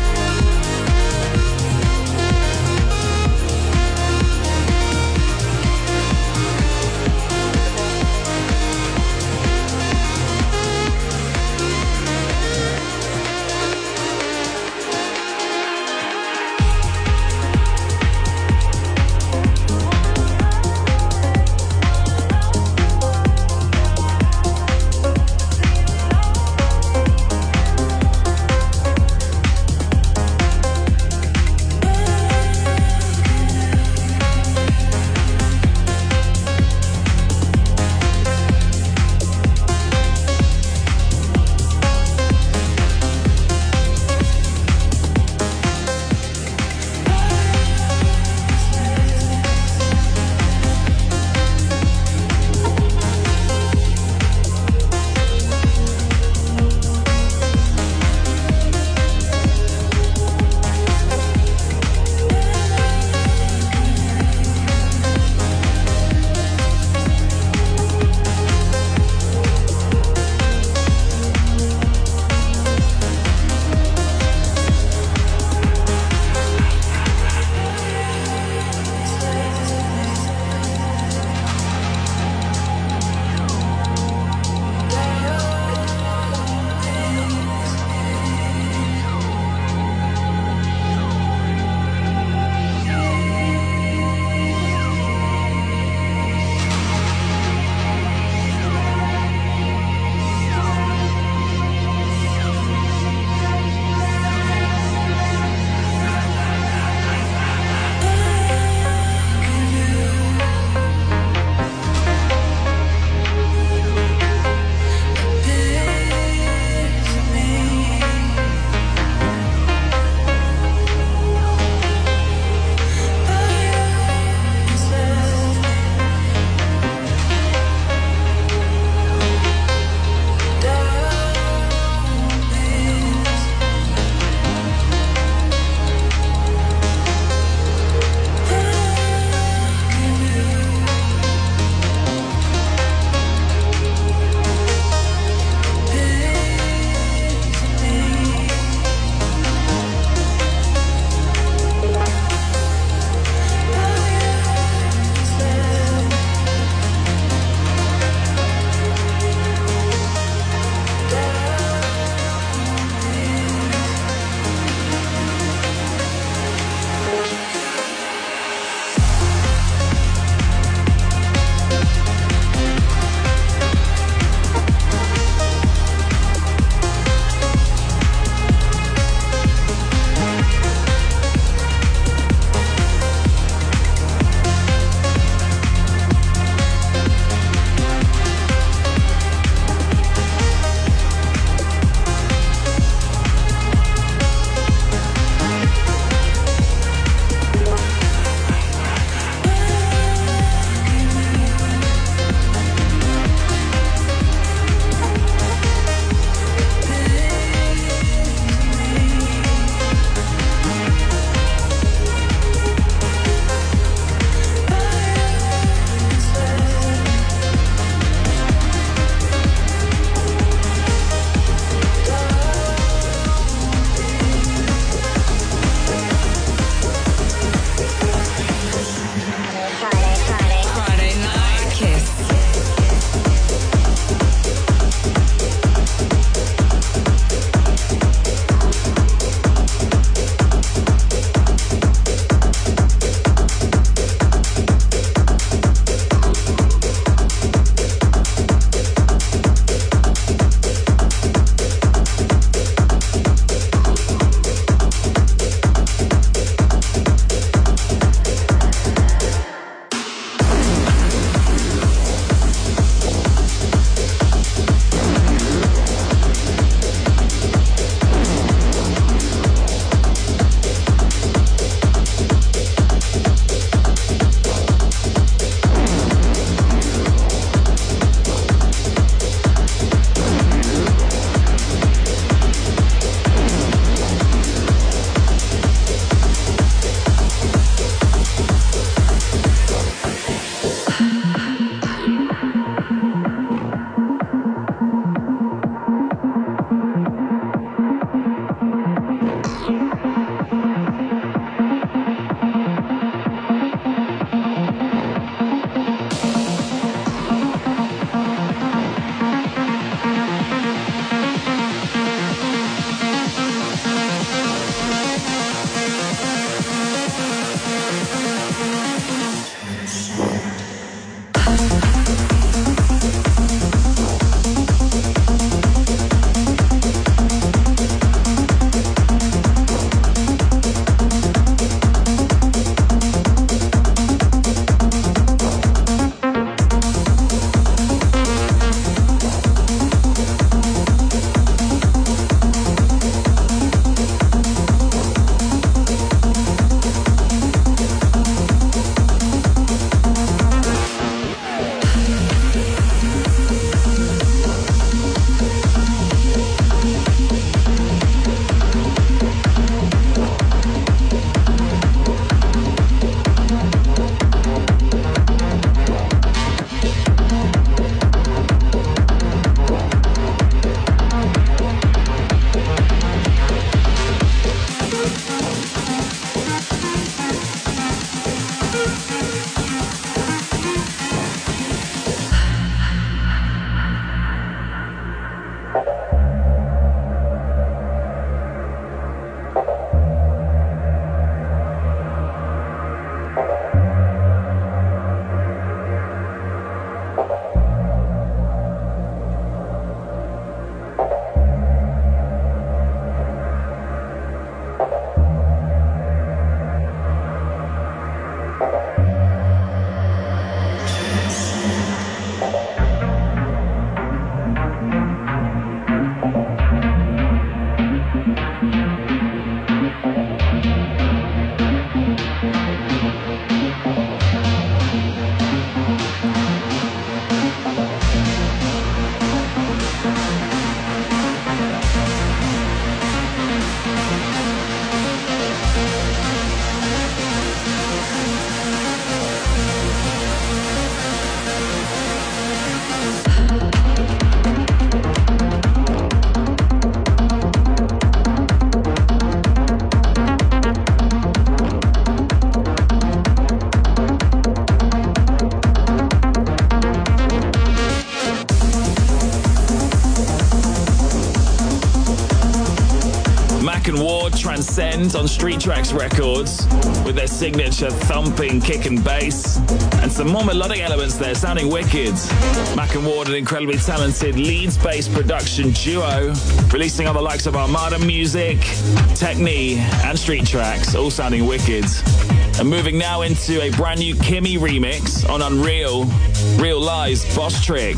Transcend on Street Tracks Records with their signature thumping kick and bass, and some more melodic elements there, sounding wicked. Mac and Ward, an incredibly talented Leeds-based production duo, releasing on the likes of Armada Music, Techni, and Street Tracks, all sounding wicked. And moving now into a brand new Kimmy remix on Unreal, Real Lies, Boss Trick.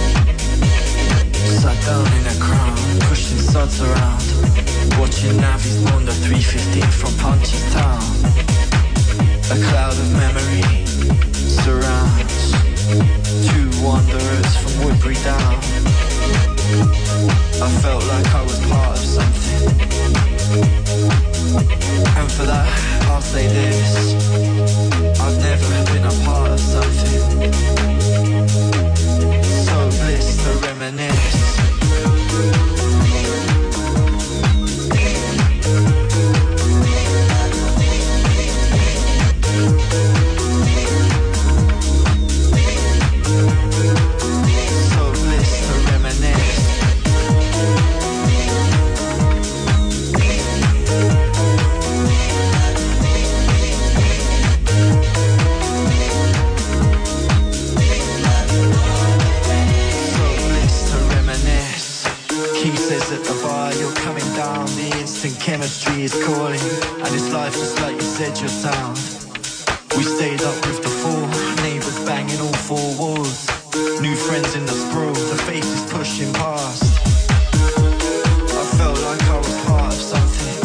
Sat down in a crown, pushing sods around, watching Navi's Mondo three fifteen from Punchestown. A cloud of memory surrounds two wanderers from Woodbury Down. I felt like I was part of something, and for that I'll say this: I've never been a part of something so bliss to reminisce. Chemistry is calling, and it's life just like you said your sound. We stayed up with the four neighbours banging all four walls. New friends in the sprawl, the faces pushing past. I felt like I was part of something,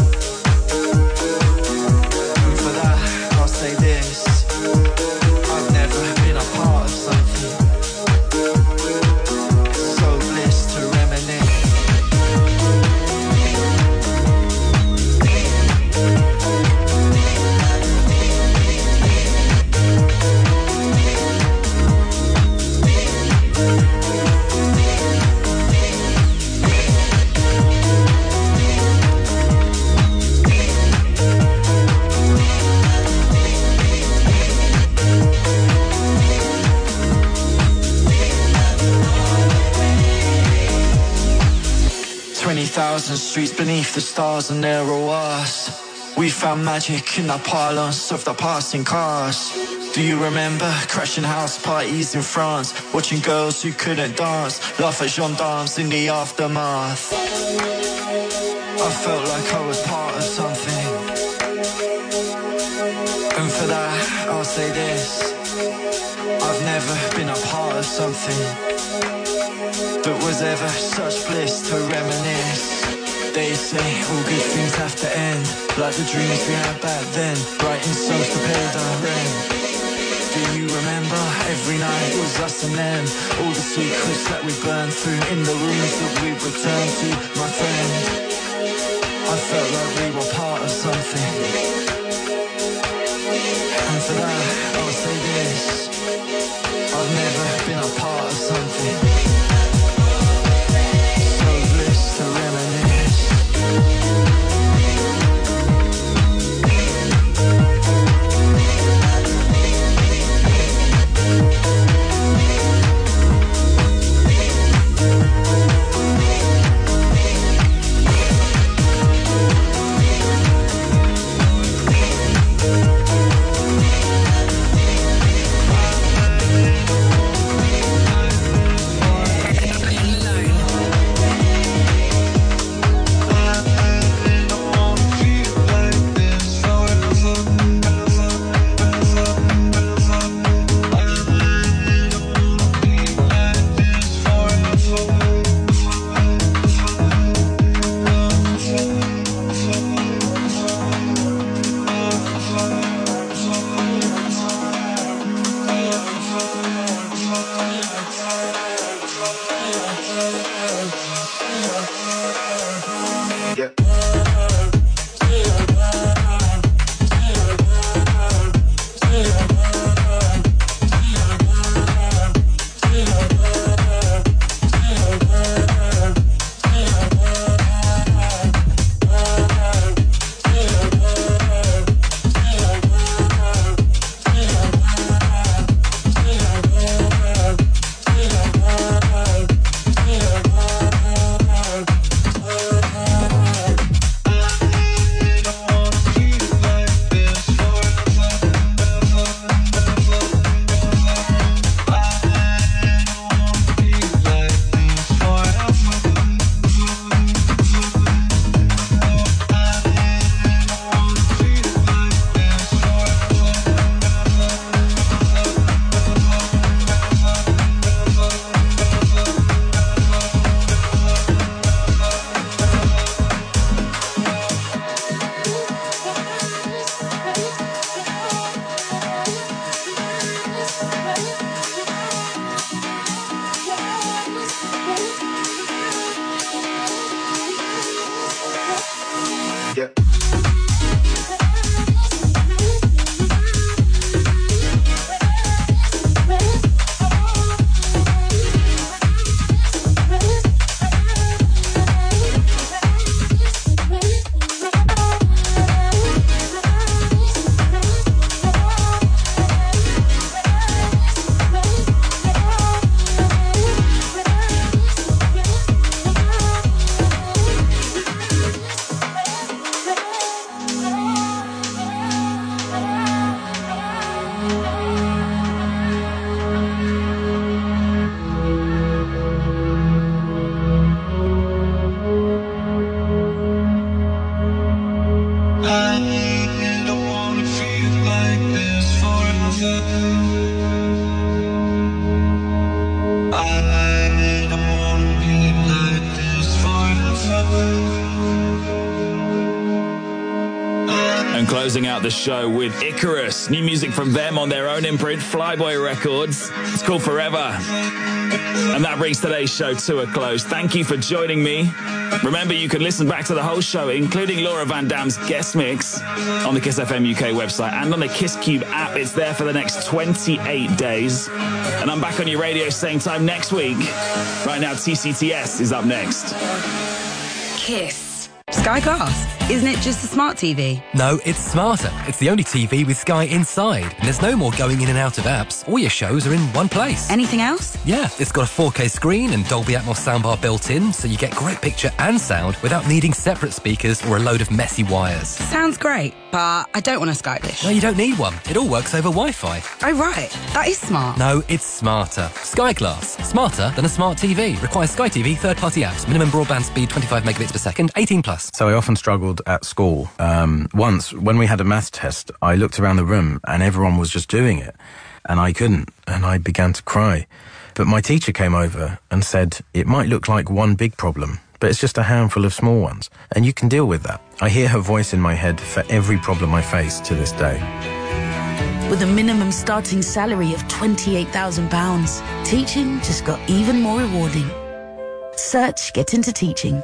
and for that I'll say this: I've never been a part of something so bliss to reminisce. twenty thousand streets beneath the stars, and there are us. We found magic in the pylons of the passing cars. Do you remember crashing house parties in France, watching girls who couldn't dance laugh at gendarmes in the aftermath? I felt like I was part of something, and for that I'll say this: I've never been a part of something that was ever such bliss to reminisce. They say all good things have to end, like the dreams we had back then, writing songs to pay the rent. Do you remember every night it was us and them, all the secrets that we burned through in the rooms that we returned to, my friend? I felt like we were part of something, and for that I'll say this: I've never been a part of something to reminisce. closing out the show with Icarus. New music from them on their own imprint, Flyboy Records. It's called Forever. And that brings today's show to a close. Thank you for joining me. Remember, you can listen back to the whole show, including Laura Van Dam's guest mix, on the Kiss F M U K website and on the Kiss Cube app. It's there for the next twenty-eight days. And I'm back on your radio same time next week. Right now, T C T S is up next. Kiss. Sky Glass. Isn't it just a smart T V? No, it's smarter. It's the only T V with Sky inside. And there's no more going in and out of apps. All your shows are in one place. Anything else? Yeah, it's got a four K screen and Dolby Atmos soundbar built in, so you get great picture and sound without needing separate speakers or a load of messy wires. Sounds great, but I don't want a Sky Dish. No, you don't need one. It all works over Wi-Fi. Oh, right. That is smart. No, it's smarter. Sky Glass. Smarter than a smart T V. Requires Sky T V third-party apps. Minimum broadband speed twenty-five megabits per second. eighteen plus. So I often struggled at school. Um, once, when we had a maths test, I looked around the room and everyone was just doing it. And I couldn't. And I began to cry. But my teacher came over and said, it might look like one big problem, but it's just a handful of small ones. And you can deal with that. I hear her voice in my head for every problem I face to this day. With a minimum starting salary of twenty-eight thousand pounds, teaching just got even more rewarding. Search Get Into Teaching.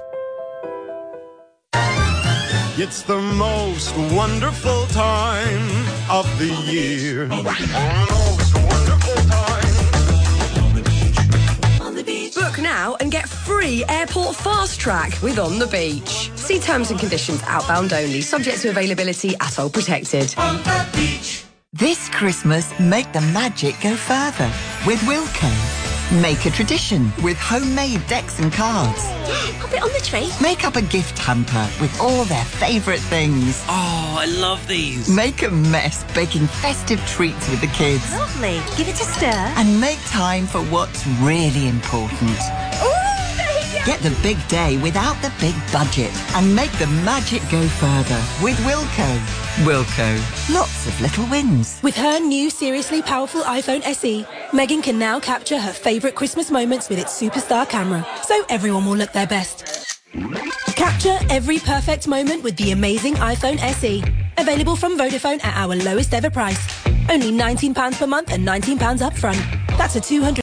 It's the most wonderful time of the year. Most wonderful time. On the beach. On the beach. Book now and get free airport fast track with On the Beach. See terms and conditions outbound only, subject to availability at all protected. On the beach. This Christmas, make the magic go further with Wilko. Make a tradition with homemade decks and cards. Yeah, pop it on the tree. Make up a gift hamper with all their favourite things. Oh, I love these. Make a mess baking festive treats with the kids. Lovely. Give it a stir. And make time for what's really important. Ooh, there you go. Get the big day without the big budget and make the magic go further with Wilko. Wilko. Lots of little wins. With her new seriously powerful iPhone S E, Megan can now capture her favourite Christmas moments with its superstar camera, so everyone will look their best. Capture every perfect moment with the amazing iPhone S E. Available from Vodafone at our lowest ever price. Only nineteen pounds per month and nineteen pounds up front. That's a two hundred